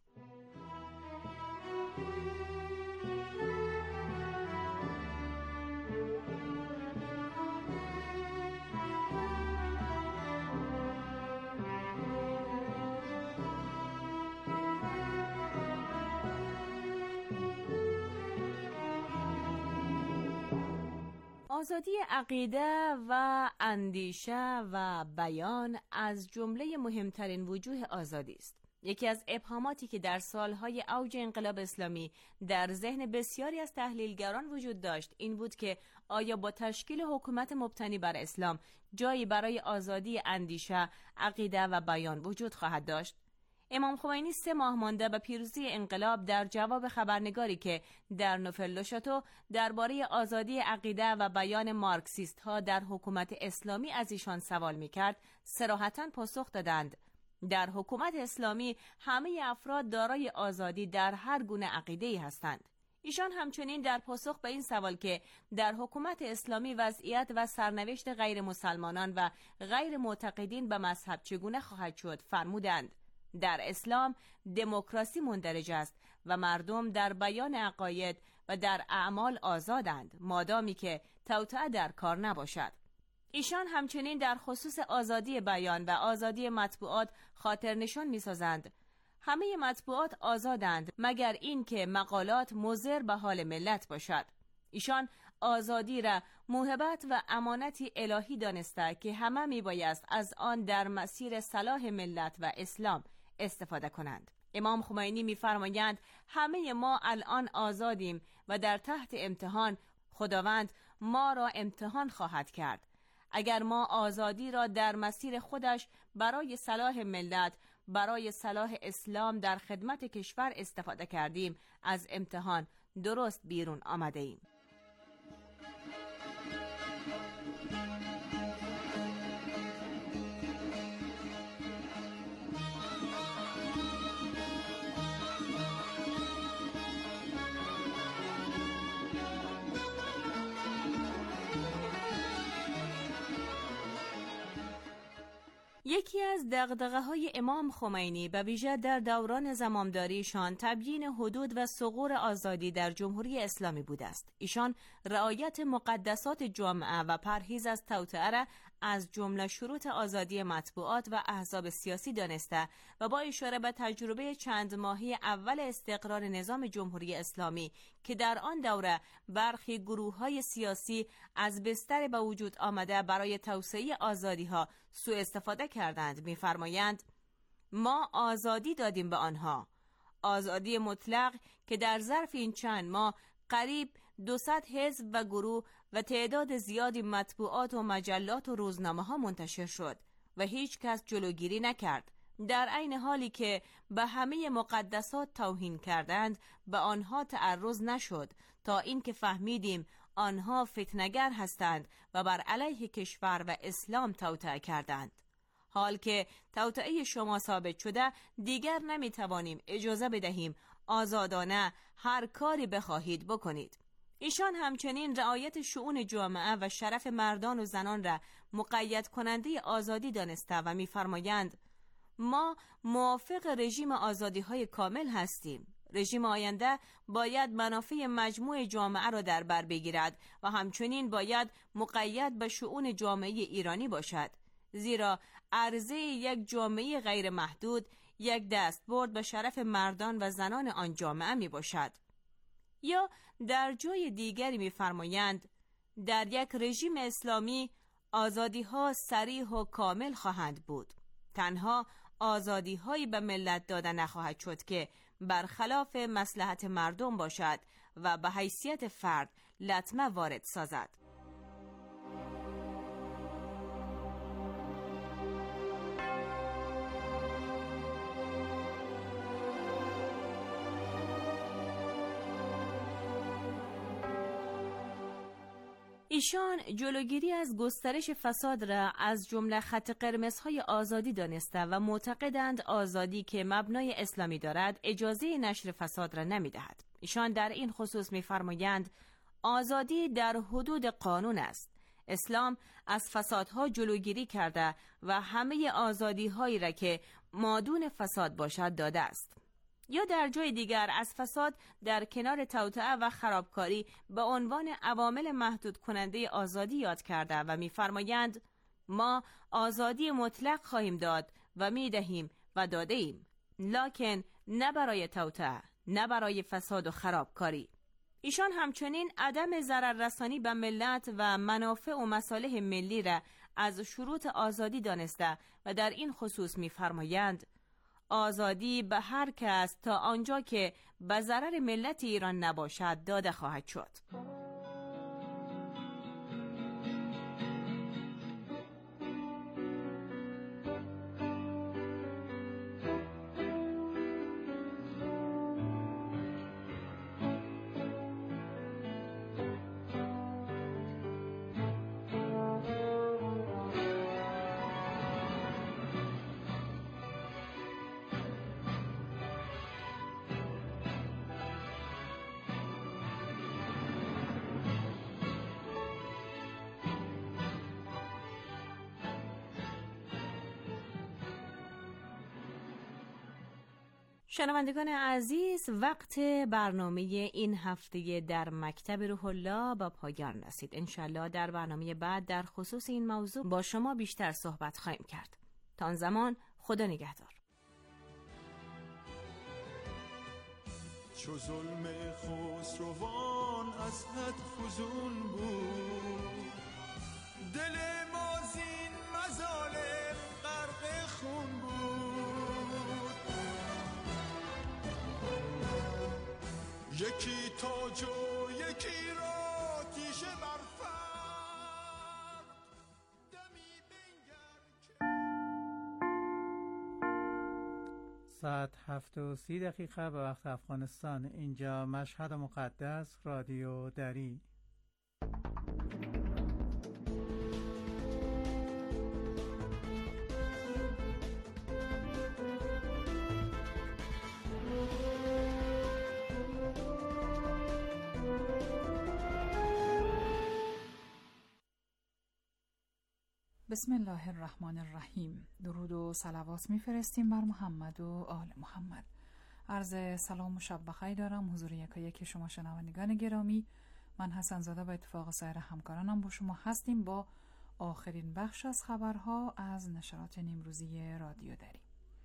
آزادی عقیده و اندیشه و بیان از جمله مهمترین وجوه آزادی است. یکی از ابهاماتی که در سالهای اوج انقلاب اسلامی در ذهن بسیاری از تحلیلگران وجود داشت این بود که آیا با تشکیل حکومت مبتنی بر اسلام جایی برای آزادی اندیشه، عقیده و بیان وجود خواهد داشت؟ امام خمینی سه ماه مانده به پیروزی انقلاب در جواب خبرنگاری که در نوفل-دو-شاتو درباره آزادی عقیده و بیان مارکسیست ها در حکومت اسلامی از ایشان سوال می‌کرد، صراحتاً پاسخ دادند در حکومت اسلامی همه افراد دارای آزادی در هر گونه عقیده‌ای هستند. ایشان همچنین در پاسخ به این سوال که در حکومت اسلامی وضعیت و سرنوشت غیر مسلمانان و غیر معتقدین به مذهب چگونه خواهد شد فرمودند در اسلام دموکراسی مندرج است و مردم در بیان عقاید و در اعمال آزادند مادامی که توطئه در کار نباشد. ایشان همچنین در خصوص آزادی بیان و آزادی مطبوعات خاطر نشان می سازند. همه مطبوعات آزادند مگر این که مقالات مضر به حال ملت باشد. ایشان آزادی را موهبت و امانتی الهی دانسته که همه می بایست از آن در مسیر صلاح ملت و اسلام استفاده کنند. امام خمینی می‌فرمایند همه ما الان آزادیم و در تحت امتحان خداوند ما را امتحان خواهد کرد. اگر ما آزادی را در مسیر خودش برای صلاح ملت، برای صلاح اسلام در خدمت کشور استفاده کردیم، از امتحان درست بیرون آمده ایم. یکی از دغدغه‌های امام خمینی به ویژه در دوران زمامداریشان تبیین حدود و ثغور آزادی در جمهوری اسلامی بوده است. ایشان رعایت مقدسات جامعه و پرهیز از توطئه را از جمله شروط آزادی مطبوعات و احزاب سیاسی دانسته و با اشاره به تجربه چند ماهی اول استقرار نظام جمهوری اسلامی که در آن دوره برخی گروه‌های سیاسی از بستر به وجود آمده برای توسعه آزادی‌ها سوء استفاده کردند، می‌فرمایند ما آزادی دادیم به آنها، آزادی مطلق که در ظرف این چند ماه قریب دوصد حزب و گروه و تعداد زیادی مطبوعات و مجلات و روزنامه ها منتشر شد و هیچ کس جلوگیری نکرد. در عین حالی که به همه مقدسات توهین کردند به آنها تعرض نشد تا اینکه فهمیدیم آنها فتنه‌گر هستند و بر علیه کشور و اسلام توطئه کردند. حال که توطئه شما ثابت شده دیگر نمیتوانیم اجازه بدهیم آزادانه هر کاری بخواهید بکنید. ایشان همچنین رعایت شؤون جامعه و شرف مردان و زنان را مقید کننده آزادی دانسته و می‌فرمایند ما موافق رژیم آزادی‌های کامل هستیم. رژیم آینده باید منافع مجموع جامعه را در بر بگیرد و همچنین باید مقید به شؤون جامعه ایرانی باشد، زیرا عرضه یک جامعه غیر محدود یک دستبرد به شرف مردان و زنان آن جامعه می باشد. یا در جای دیگری می فرمایند در یک رژیم اسلامی آزادی ها صریح و کامل خواهند بود. تنها آزادی هایی به ملت داده نخواهد شد که برخلاف مصلحت مردم باشد و به حیثیت فرد لطمه وارد سازد. ایشان جلوگیری از گسترش فساد را از جمله خط قرمزهای آزادی دانسته و معتقدند آزادی که مبنای اسلامی دارد اجازه نشر فساد را نمی‌دهد. ایشان در این خصوص می‌فرمایند آزادی در حدود قانون است. اسلام از فسادها جلوگیری کرده و همه آزادی‌هایی را که مادون فساد باشد داده است. یا در جای دیگر از فساد در کنار توطئه و خرابکاری به عنوان عوامل محدود کننده آزادی یاد کرده و می‌فرمایند ما آزادی مطلق خواهیم داد و می‌دهیم و داده ایم، لکن نه برای توطئه، نه برای فساد و خرابکاری. ایشان همچنین عدم ضرر رسانی به ملت و منافع و مصالح ملی را از شروط آزادی دانسته و در این خصوص می‌فرمایند آزادی به هر کس تا آنجا که به ضرر ملت ایران نباشد داده خواهد شد. شنوندگان عزیز، وقت برنامه این هفته در مکتب روح الله با پایان رسید. انشالله در برنامه بعد در خصوص این موضوع با شما بیشتر صحبت خواهیم کرد. تا آن زمان خدا نگهدار. چو ظلم خسروان از حد فزون بود، دل ما زین مظالم غرق خون بود. یکی تاج و یکی را تیشه بر فرق، دمی بنگر که ساعت هفت و سی دقیقه به وقت افغانستان. اینجا مشهد مقدس، رادیو دری. بسم الله الرحمن الرحیم. درود و صلوات میفرستیم بر محمد و آل محمد. عرض سلام و شب بخیر دارم حضور یکا یکی شما شنوندگان گرامی. من حسن زاده با اتفاق سایر همکارانم با شما هستیم با آخرین بخش از خبرها از نشرات نیمروزی رادیو دری.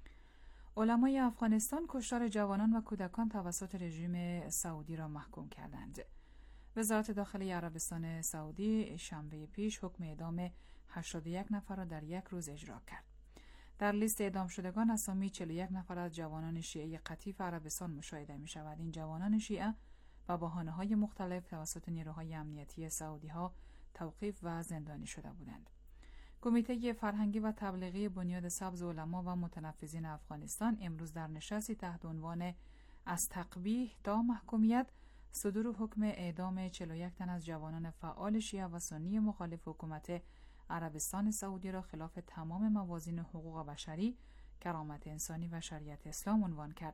علمای افغانستان کشتار جوانان و کودکان توسط رژیم سعودی را محکوم کردند. وزارت داخلی عربستان سعودی شنبه پیش حکم اعدام هشتاد و یک نفر را در یک روز اجرا کرد. در لیست اعدام شدگان اسامی چهل و یک نفر از جوانان شیعه قطیف عربستان مشاهده می شود. این جوانان شیعه و بهانه‌های مختلف توسط نیروهای امنیتی سعودی ها توقیف و زندانی شده بودند. کمیته فرهنگی و تبلیغی بنیاد سبز علما و متنفذین افغانستان امروز در نشستی تحت عنوان از تقبیح تا محکومیت صدور حکم اعدام چهل و یک تن از جوانان فعال شیعه و سنی مخالف حکومت عربستان سعودی را خلاف تمام موازین حقوق بشری، کرامت انسانی و شریعت اسلام عنوان کرد.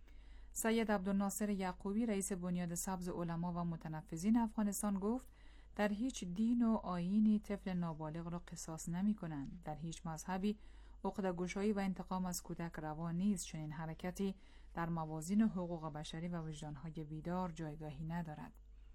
سید عبدالناصر یعقوبی رئیس بنیاد سبز علما و متنفذین افغانستان گفت در هیچ دین و آیینی طفل نابالغ را قصاص نمی کنند. در هیچ مذهبی عقده‌گشایی و انتقام از کودک روا نیست. چنین حرکتی در موازین حقوق بشری و وجدانهای بیدار جایگاهی ندارد.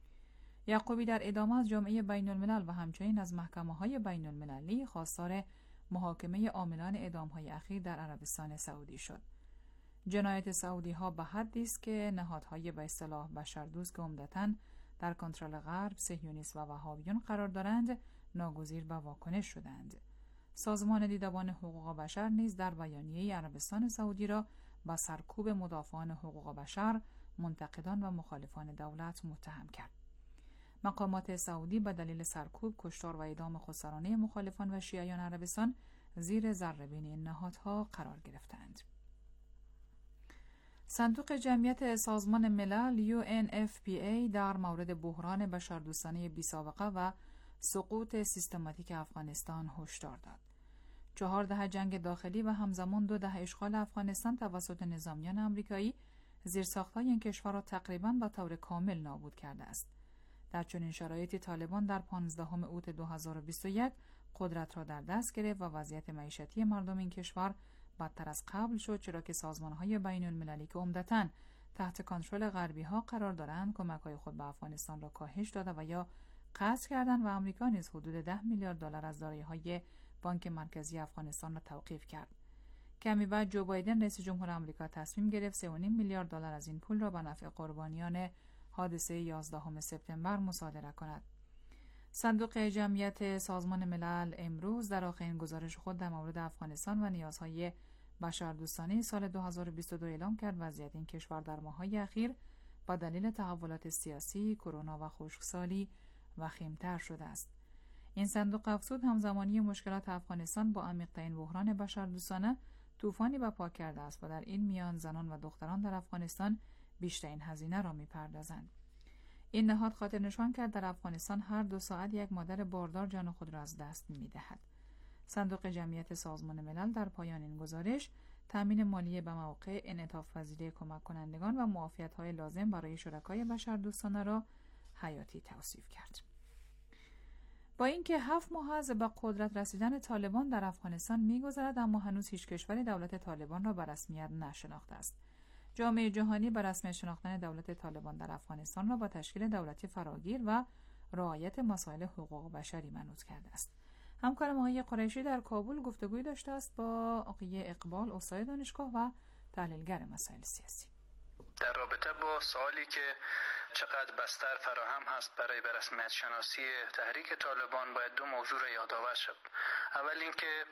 یعقوبی در ادامه از جامعه بین الملل و همچنین از محکمه‌های بین المللی خواستار محاکمه عاملان اعدام‌های اخیر در عربستان سعودی شد. جنایت سعودی ها به حدی است که نهادهای به اصطلاح بشردوست که عمدتاً در کنترل غرب، صهیونیست و وهابیون قرار دارند، ناگزیر به واکنش شدند. سازمان دیدبان حقوق بشر نیز در بیانیه عربستان سعودی را با سرکوب مدافعان حقوق بشر، منتقدان و مخالفان دولت متهم کرد. مقامات سعودی به دلیل سرکوب، کشتار و اعدام خودسرانه مخالفان و شیعیان عربستان زیر ذره‌بین این نهادها قرار گرفتند. صندوق جمعیت سازمان ملل یو ان اف پی ای در مورد بحران بشردوستانه بی‌سابقه و سقوط سیستماتیک افغانستان هشدار داد. چهار دهه جنگ داخلی و همزمان دو دهه اشغال افغانستان توسط نظامیان آمریکایی زیرساخت‌های این کشور را تقریباً به طور کامل نابود کرده است. در چنین شرایطی طالبان در پانزدهم اوت دو هزار و بیست و یک قدرت را در دست گرفت و وضعیت معیشتی مردم این کشور بدتر از قبل شد، چرا که سازمان‌های بین‌المللی که عمدتاً تحت کنترل غربی‌ها قرار دارند کمک‌های خود به افغانستان را کاهش داده و یا قطع کردند و آمریکا نیز حدود ده میلیارد دلار از دارایی‌های بانک مرکزی افغانستان را توقیف کرد. کمی بعد جو بایدن رئیس جمهور آمریکا تصمیم گرفت سه و نیم میلیارد دلار از این پول را به نفع قربانیان حادثه یازدهم سپتامبر مصادره کند. صندوق جمعیت سازمان ملل امروز در آخرین گزارش خود در مورد افغانستان و نیازهای بشردوستانه سال دو هزار و بیست و دو اعلام کرد وضعیت این کشور در ماه‌های اخیر با دلیل تحولات سیاسی، کرونا و خشکسالی وخیم‌تر شده است. این صندوق افزود همزمانی مشکلات افغانستان با عمیق‌ترین بحران بشردوستانه طوفانی برپا کرده است و در این میان زنان و دختران در افغانستان بیشترین هزینه را می‌پردازند. این نهاد خاطر نشان کرد در افغانستان هر دو ساعت یک مادر باردار جان خود را از دست می‌دهد. صندوق جمعیت سازمان ملل در پایان این گزارش تامین مالی به موقع، انعطاف پذیری کمک کنندگان و معافیت‌های لازم برای شرکای بشردوستانه را حیاتی توصیف کرد. با اینکه هفت ماه از به قدرت رسیدن طالبان در افغانستان می‌گذرد، اما هنوز هیچ کشوری دولت طالبان را به رسمیت نشناخته است. جامعه جهانی به رسمیت شناختن دولت طالبان در افغانستان را با تشکیل دولتی فراگیر و رعایت مسائل حقوق بشری منوط کرده است. همکارم آقای قریشی در کابل گفتگوی داشته است با آقای اقبال، استاد دانشگاه و تحلیلگر مسائل سیاسی. در رابطه با سوالی که چقدر بستر فراهم هست برای به رسمیت شناسی تحریک طالبان، باید دو موضوع را یادآور شد. اول اینکه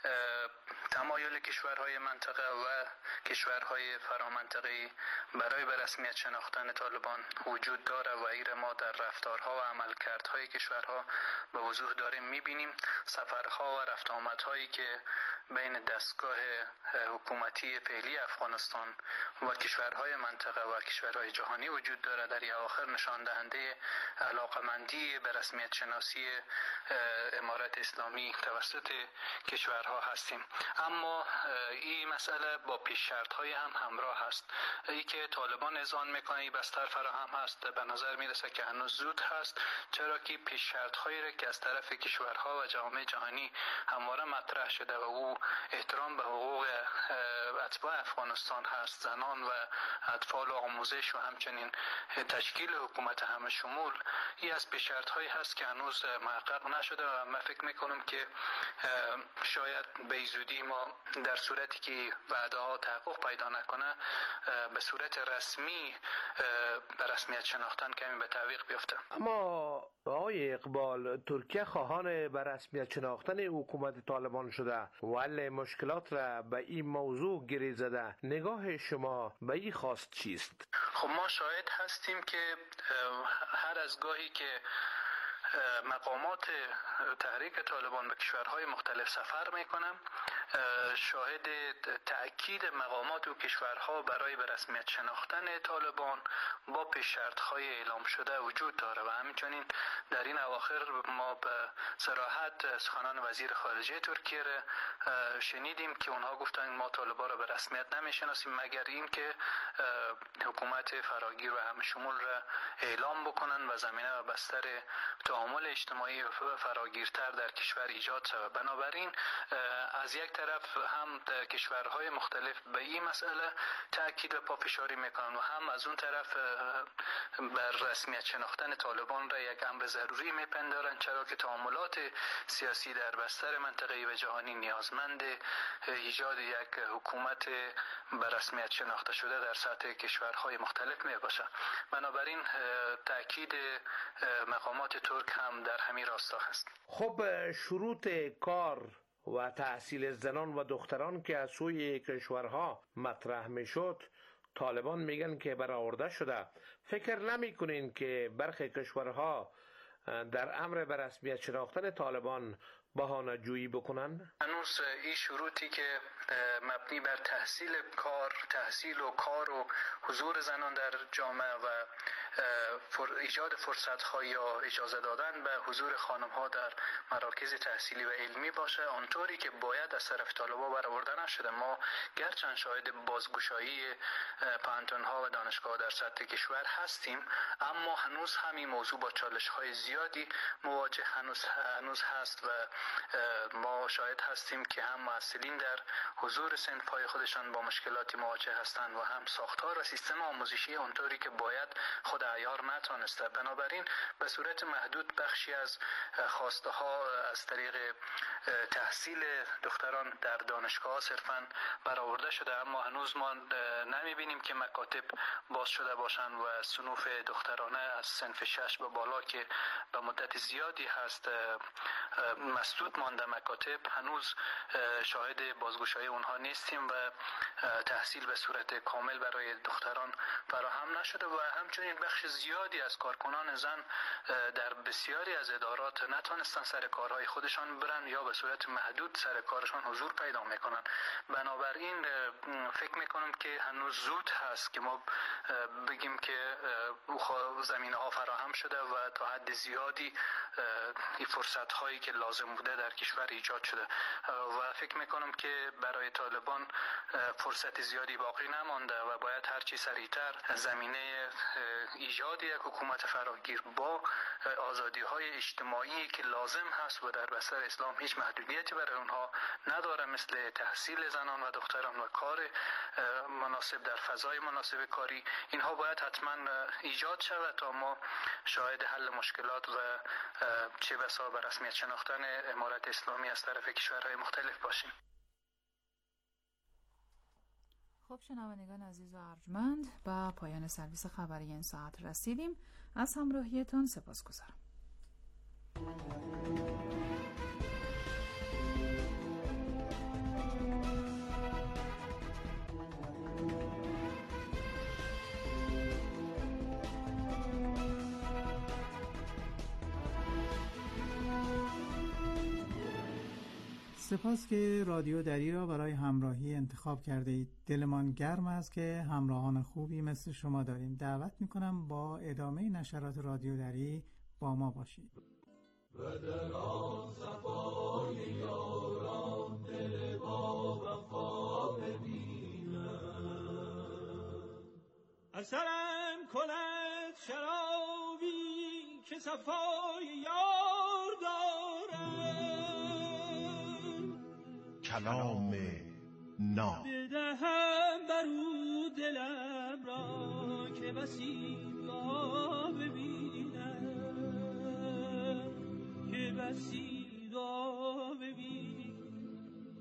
تمایل کشورهای منطقه و کشورهای فرامنطقه‌ای برای به رسمیت شناختن طالبان وجود داره و ایر ما در رفتارها و عملکردهای کشورها به وضوح داریم می‌بینیم. سفرها و رفت آمدهایی که بین دستگاه حکومتی فعلی افغانستان و کشورهای منطقه و کشورهای جهانی وجود داره در اواخر نشان دهنده علاقمندی به رسمیت شناسی امارت اسلامی توسط کشورها هستیم. اما این مسئله با پیش شرط های هم همراه هست. ای که طالبان اذعان میکنه بستر فراهم هست، به نظر میرسه که هنوز زود هست، چرا که پیش شرط هایی را که از طرف کشورها و جامعه جهانی همواره مطرح شده و او احترام به حقوق اتباع افغانستان هست، زنان و اطفال و آموزش و همچنین تشکیل حکومت همه شمول، این از پیش شرط هایی هست که هنوز محقق نشده و من فکر میکنم که شاید به زودی ما در صورتی که وعده ها تحقق پیدا نکنه به صورت رسمی به رسمیت شناختن کمی به تعویق بیفته. اما آقای اقبال، ترکیه خواهان به رسمیت شناختن حکومت طالبان شده و حل مشکلات را به این موضوع گره زده. نگاه شما به این خواست چیست؟ خب ما شاهد هستیم که هر از گاهی که مقامات تحریک طالبان به کشورهای مختلف سفر میکنم، شاهد تأکید مقامات و کشورها برای به رسمیت شناختن طالبان با پیش شرط‌های اعلام شده وجود داره و همچنین در این اواخر ما به صراحت سخنان وزیر خارجه ترکیه را شنیدیم که اونها گفتن ما طالبان را به رسمیت نمیشناسیم مگر این که حکومت فراگیر و همه شمول را اعلام بکنن و زمینه و بستر تعامل اجتماعی فراگیرتر در کشور ایجاد شود. بنابراین از یک طرف هم کشورهای مختلف به این مسئله تاکید و پافشاری میکنن و هم از اون طرف بر رسمیت شناختن طالبان را یک امر ضروری میپندارن، چرا که تعاملات سیاسی در بستر منطقه‌ای و جهانی نیازمند ایجاد یک حکومت بر رسمیت شناخته شده در سطح کشورهای مختلف می باشه. بنابراین تاکید مقامات ترک هم در همین راستا هست. خب شروط کار و تحصیل زنان و دختران که از سوی کشورها مطرح می شد، طالبان میگن که برآورده شده. فکر نمی کنین که برخی کشورها در امر به رسمیت شناختن طالبان بهانه جویی بکنن؟ هنوز این شروطی که مبنی بر تحصیل کار، تحصیل و کار و حضور زنان در جامعه و ایجاد فرصت‌ها یا اجازه دادن به حضور خانم‌ها در مراکز تحصیلی و علمی باشه، آنطوری که باید از طرف طالبان برآورده نشده. ما گرچند شاهد بازگشایی پانتون‌ها و دانشگاه در سطح کشور هستیم، اما هنوز همین موضوع با چالش‌های زیادی مواجه هنوز هنوز هست و ما شاهد هستیم که هم مسئولین در حضور صنف‌های خودشان با مشکلاتی مواجه هستند و هم ساختار و سیستم آموزشی اونطوری که باید خود عیار نتوانسته. بنابراین به صورت محدود بخشی از خواسته ها از طریق تحصیل دختران در دانشگاه صرفاً برآورده شده، اما هنوز ما نمیبینیم که مکاتب باز شده باشند و صنوف دخترانه از صنف شش به بالا که به مدت زیادی هست مسدود مانده مکاتب، هنوز شاهد بازگشایی اونها نیستیم و تحصیل به صورت کامل برای دختران فراهم نشده و همچنین بخش زیادی از کارکنان زن در بسیاری از ادارات نتونستن سر کارهای خودشان برن یا به صورت محدود سر کارشان حضور پیدا میکنن. بنابراین فکر میکنم که هنوز زود هست که ما بگیم که زمینه ها فراهم شده و تا حد زیادی این فرصت هایی که لازم بوده در کشور ایجاد شده و فکر میکنم که برای طالبان فرصت زیادی باقی نمانده و باید هرچی سریعتر زمینه ایجاد یک حکومت فراگیر با آزادی های اجتماعی که لازم هست و در بستر اسلام هیچ محدودیتی برای اونها نداره، مثل تحصیل زنان و دختران و کار مناسب در فضای مناسب کاری، اینها باید حتما ایجاد شود تا ما شاهد حل مشکلات و چه بسا به رسمیت شناختن امارت اسلامی از طرف کشورهای مختلف باشیم. خب شنوندگان عزیز و ارجمند، با پایان سرویس خبری این ساعت رسیدیم. از همراهیتان سپاسگزارم. سپاس که رادیو دری را برای همراهی انتخاب کرده اید. دلمان گرم است که همراهان خوبی مثل شما داریم. دعوت میکنم با ادامه نشرات رادیو دری با ما باشید. و در آن صفای یاران دل با وفا ببینم، اثرم کند شرابی که صفای یار دارم، کلام ناب بدهم برو دلم را که بسی دعا ببینم، که بسی دعا ببینم.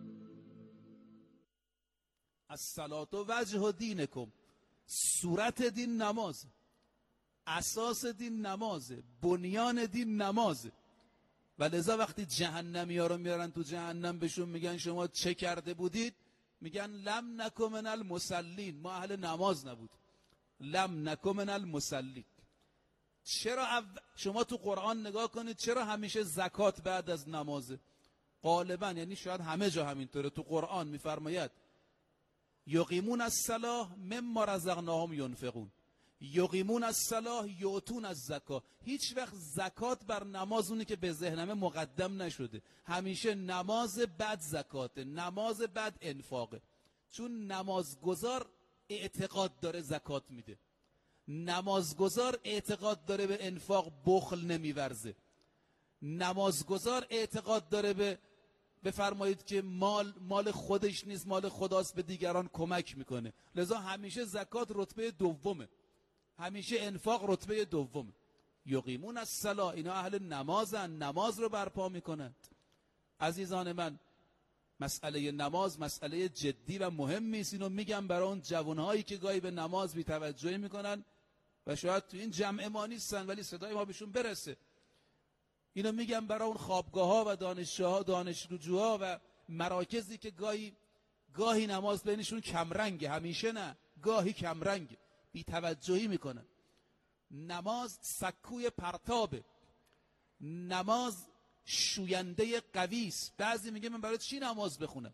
الصلاة وجه دینکم، صورت دین نماز، اساس دین نمازه، بنیان دین نمازه. و لذا وقتی جهنمی ها رو میارن تو جهنم بهشون میگن شما چه کرده بودید، میگن لم نکن من المصلین، ما اهل نماز نبود. لم نکن من المصلین. چرا شما تو قرآن نگاه کنید چرا همیشه زکات بعد از نمازه؟ غالبا یعنی شاید همه جا همینطوره. تو قرآن میفرماید یقیمون الصلاة مما رزقناهم ینفقون، یقیمون الصلاة یؤتون الزکات. هیچ وقت زکات بر نماز اونی که به ذهنمه مقدم نشده، همیشه نماز بعد زکاته، نماز بعد انفاقه. چون نمازگزار اعتقاد داره زکات میده، نمازگزار اعتقاد داره به انفاق بخل نمیورزه، نمازگزار اعتقاد داره به بفرمایید که مال مال خودش نیست، مال خداست، به دیگران کمک میکنه. لذا همیشه زکات رتبه دومه، همیشه انفاق رتبه دومه. یقیمون الصلاة، اینا اهل نمازن، نماز رو برپا میکنند. عزیزان من، مسئله نماز مسئله جدی و مهمی است. اینو میگم برای اون جوانهایی که گاهی به نماز بی‌توجهی میکنن و شاید تو این جمع ما نیستن ولی صدای ما بهشون برسه. اینو میگم برای اون خوابگاه‌ها و دانشجوها، دانشجوها و مراکزی که گاهی گاهی نماز بینشون کمرنگه، همیشه نه، گاهی کمرنگه، بی‌توجهی میکنن. نماز سکوی پرتابه، نماز شوینده قوی است. بعضی میگه من برای چی نماز بخونم؟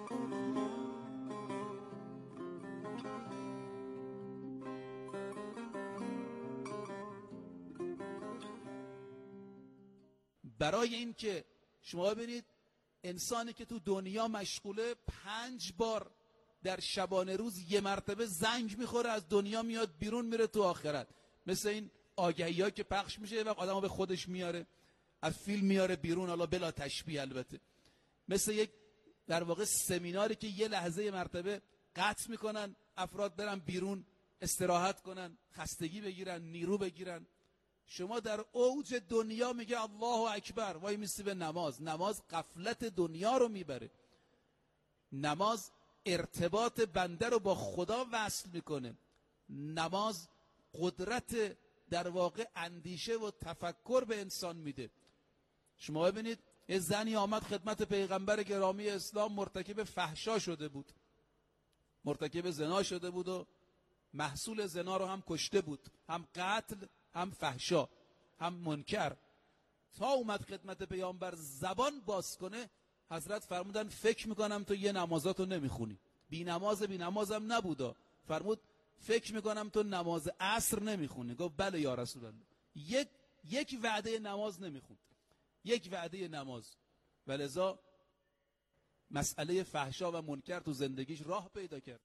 برای این که شما ببینید انسانی که تو دنیا مشغوله پنج بار در شبانه روز یه مرتبه زنگ میخوره از دنیا میاد بیرون میره تو آخرت. مثل این آگهی ها که پخش میشه و آدم ها به خودش میاره، از فیلم میاره بیرون، حالا بلا تشبیه البته، مثل یک در واقع سمیناری که یه لحظه مرتبه قطع میکنن، افراد برن بیرون استراحت کنن، خستگی بگیرن، نیرو بگیرن. شما در اوج دنیا میگه الله اکبر، وای میستی به نماز. نماز غفلت دنیا رو میبره. نماز ارتباط بنده رو با خدا وصل میکنه. نماز قدرت در واقع اندیشه و تفکر به انسان میده. شما ببینید یه زنی آمد خدمت پیغمبر گرامی اسلام، مرتکب فحشا شده بود، مرتکب زنا شده بود و محصول زنا رو هم کشته بود، هم قتل، هم فحشا، هم منکر. تا اومد خدمت پیامبر زبان باز کنه، حضرت فرمودن فکر میکنم تو یه نمازاتو نمیخونی. بی نماز بی نمازم نبودا، فرمود فکر میکنم تو نماز عصر نمیخونی. گفت بله یا رسول الله. یک یک وعده نماز نمیخوند، یک وعده نماز. ولذا مسئله فحشا و منکر تو زندگیش راه پیدا کرد.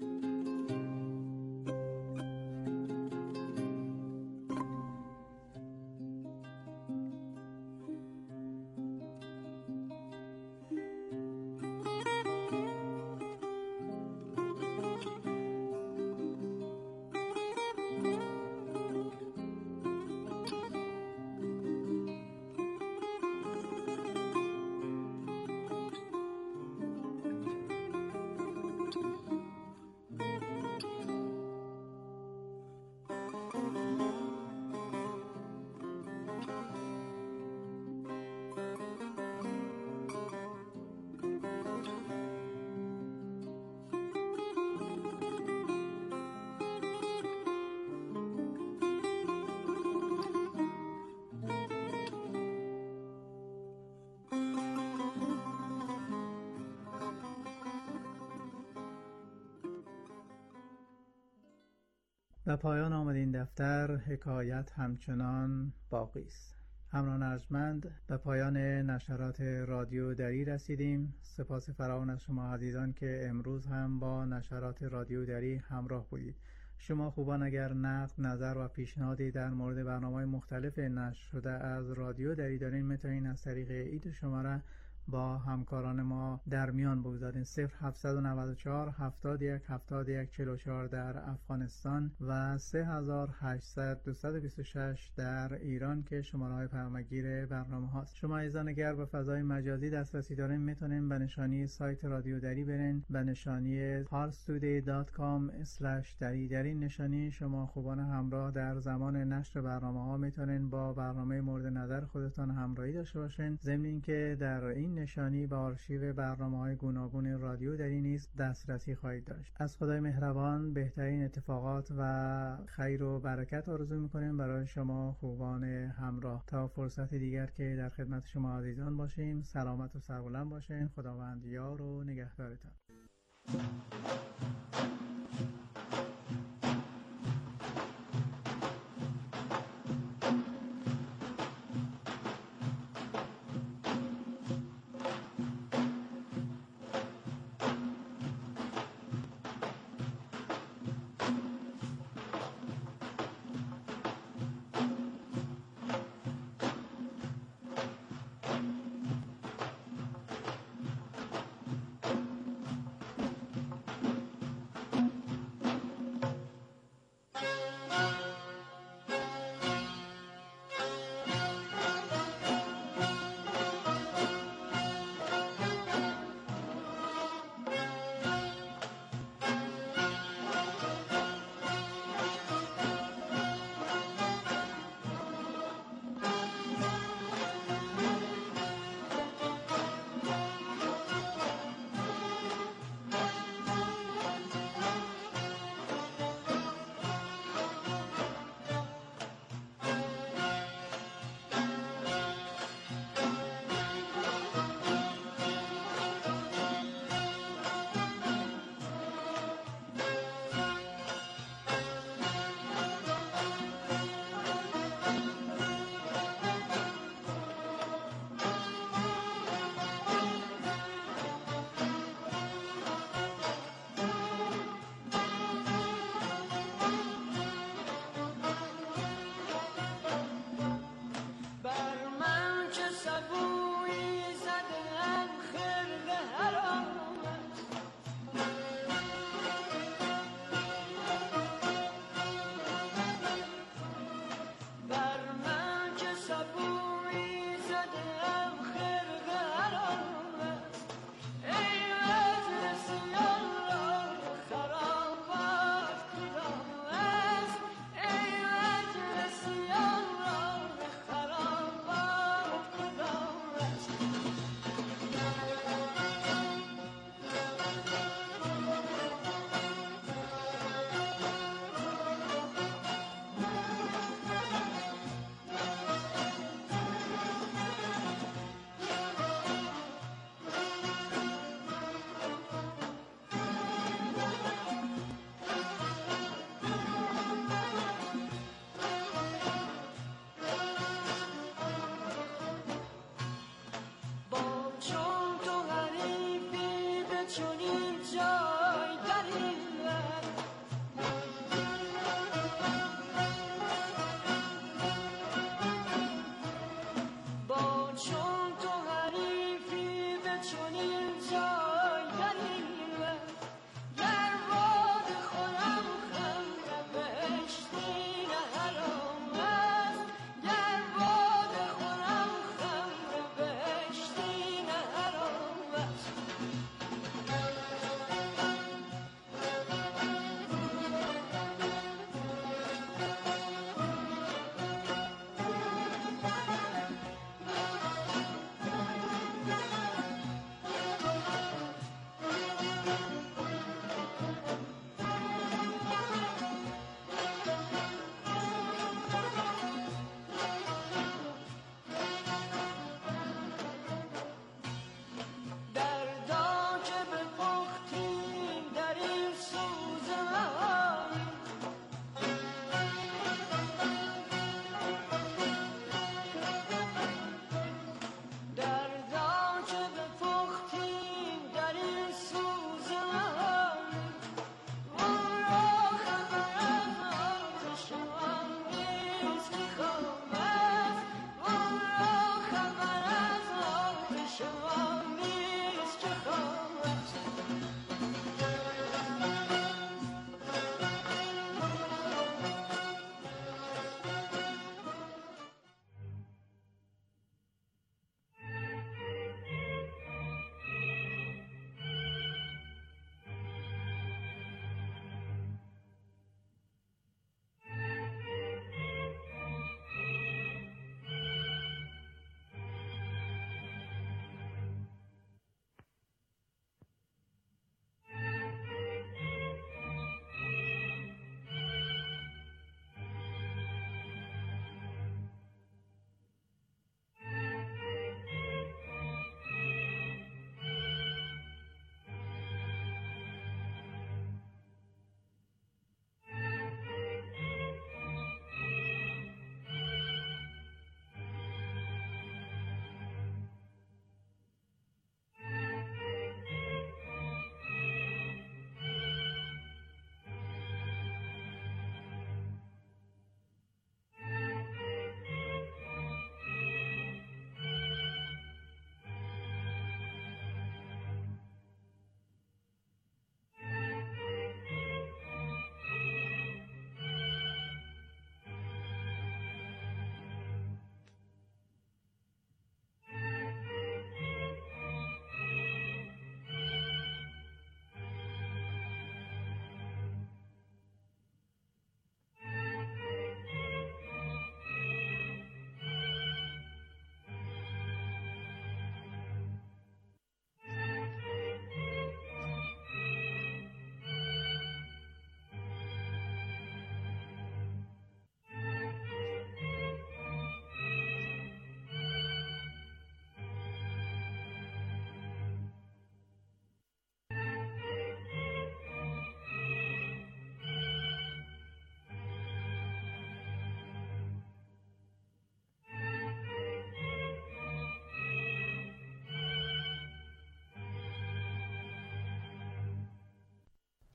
و پایان آمد این دفتر. حکایت همچنان باقی است. همراهان ارجمند، به پایان نشرات رادیو دری رسیدیم. سپاس فراوان از شما عزیزان که امروز هم با نشرات رادیو دری همراه بودید. شما خوبان اگر نقد، نظر و پیشنهادی در مورد برنامه‌های مختلف نشر شده از رادیو دری دارین، میتونین از طریق ایده شماره با همکاران ما در میان بگذارین. صفر هفتصد و نود و چهار هفتاد و یک هفتاد و یک چهل و چهار در افغانستان و سه هزار و هشتصد دویست و بیست و شش در ایران که شماره های پیامگیر برنامه هاست. شما عزیزان اگر به فضای مجازی دسترسی دارین، میتونین به نشانی سایت رادیو دری برین، به نشانی پارستودی دات کام اسلش دری. در این نشانی شما خوبان همراه در زمان نشر برنامه ها میتونین با برنامه مورد نظر خودتان همراهی داشته باشین. ضمن اینکه در این نشانی به آرشیو برنامه‌های گوناگون رادیو دری نیز دسترسی خواهید داشت. از خدای مهربان بهترین اتفاقات و خیر و برکت آرزو می‌کنیم برای شما خوبان همراه. تا فرصت دیگر که در خدمت شما عزیزان باشیم، سلامت و سربلند باشین. خداوند یار و نگهدارتان.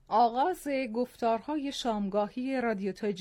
آغاز گفتارهای شامگاهی رادیو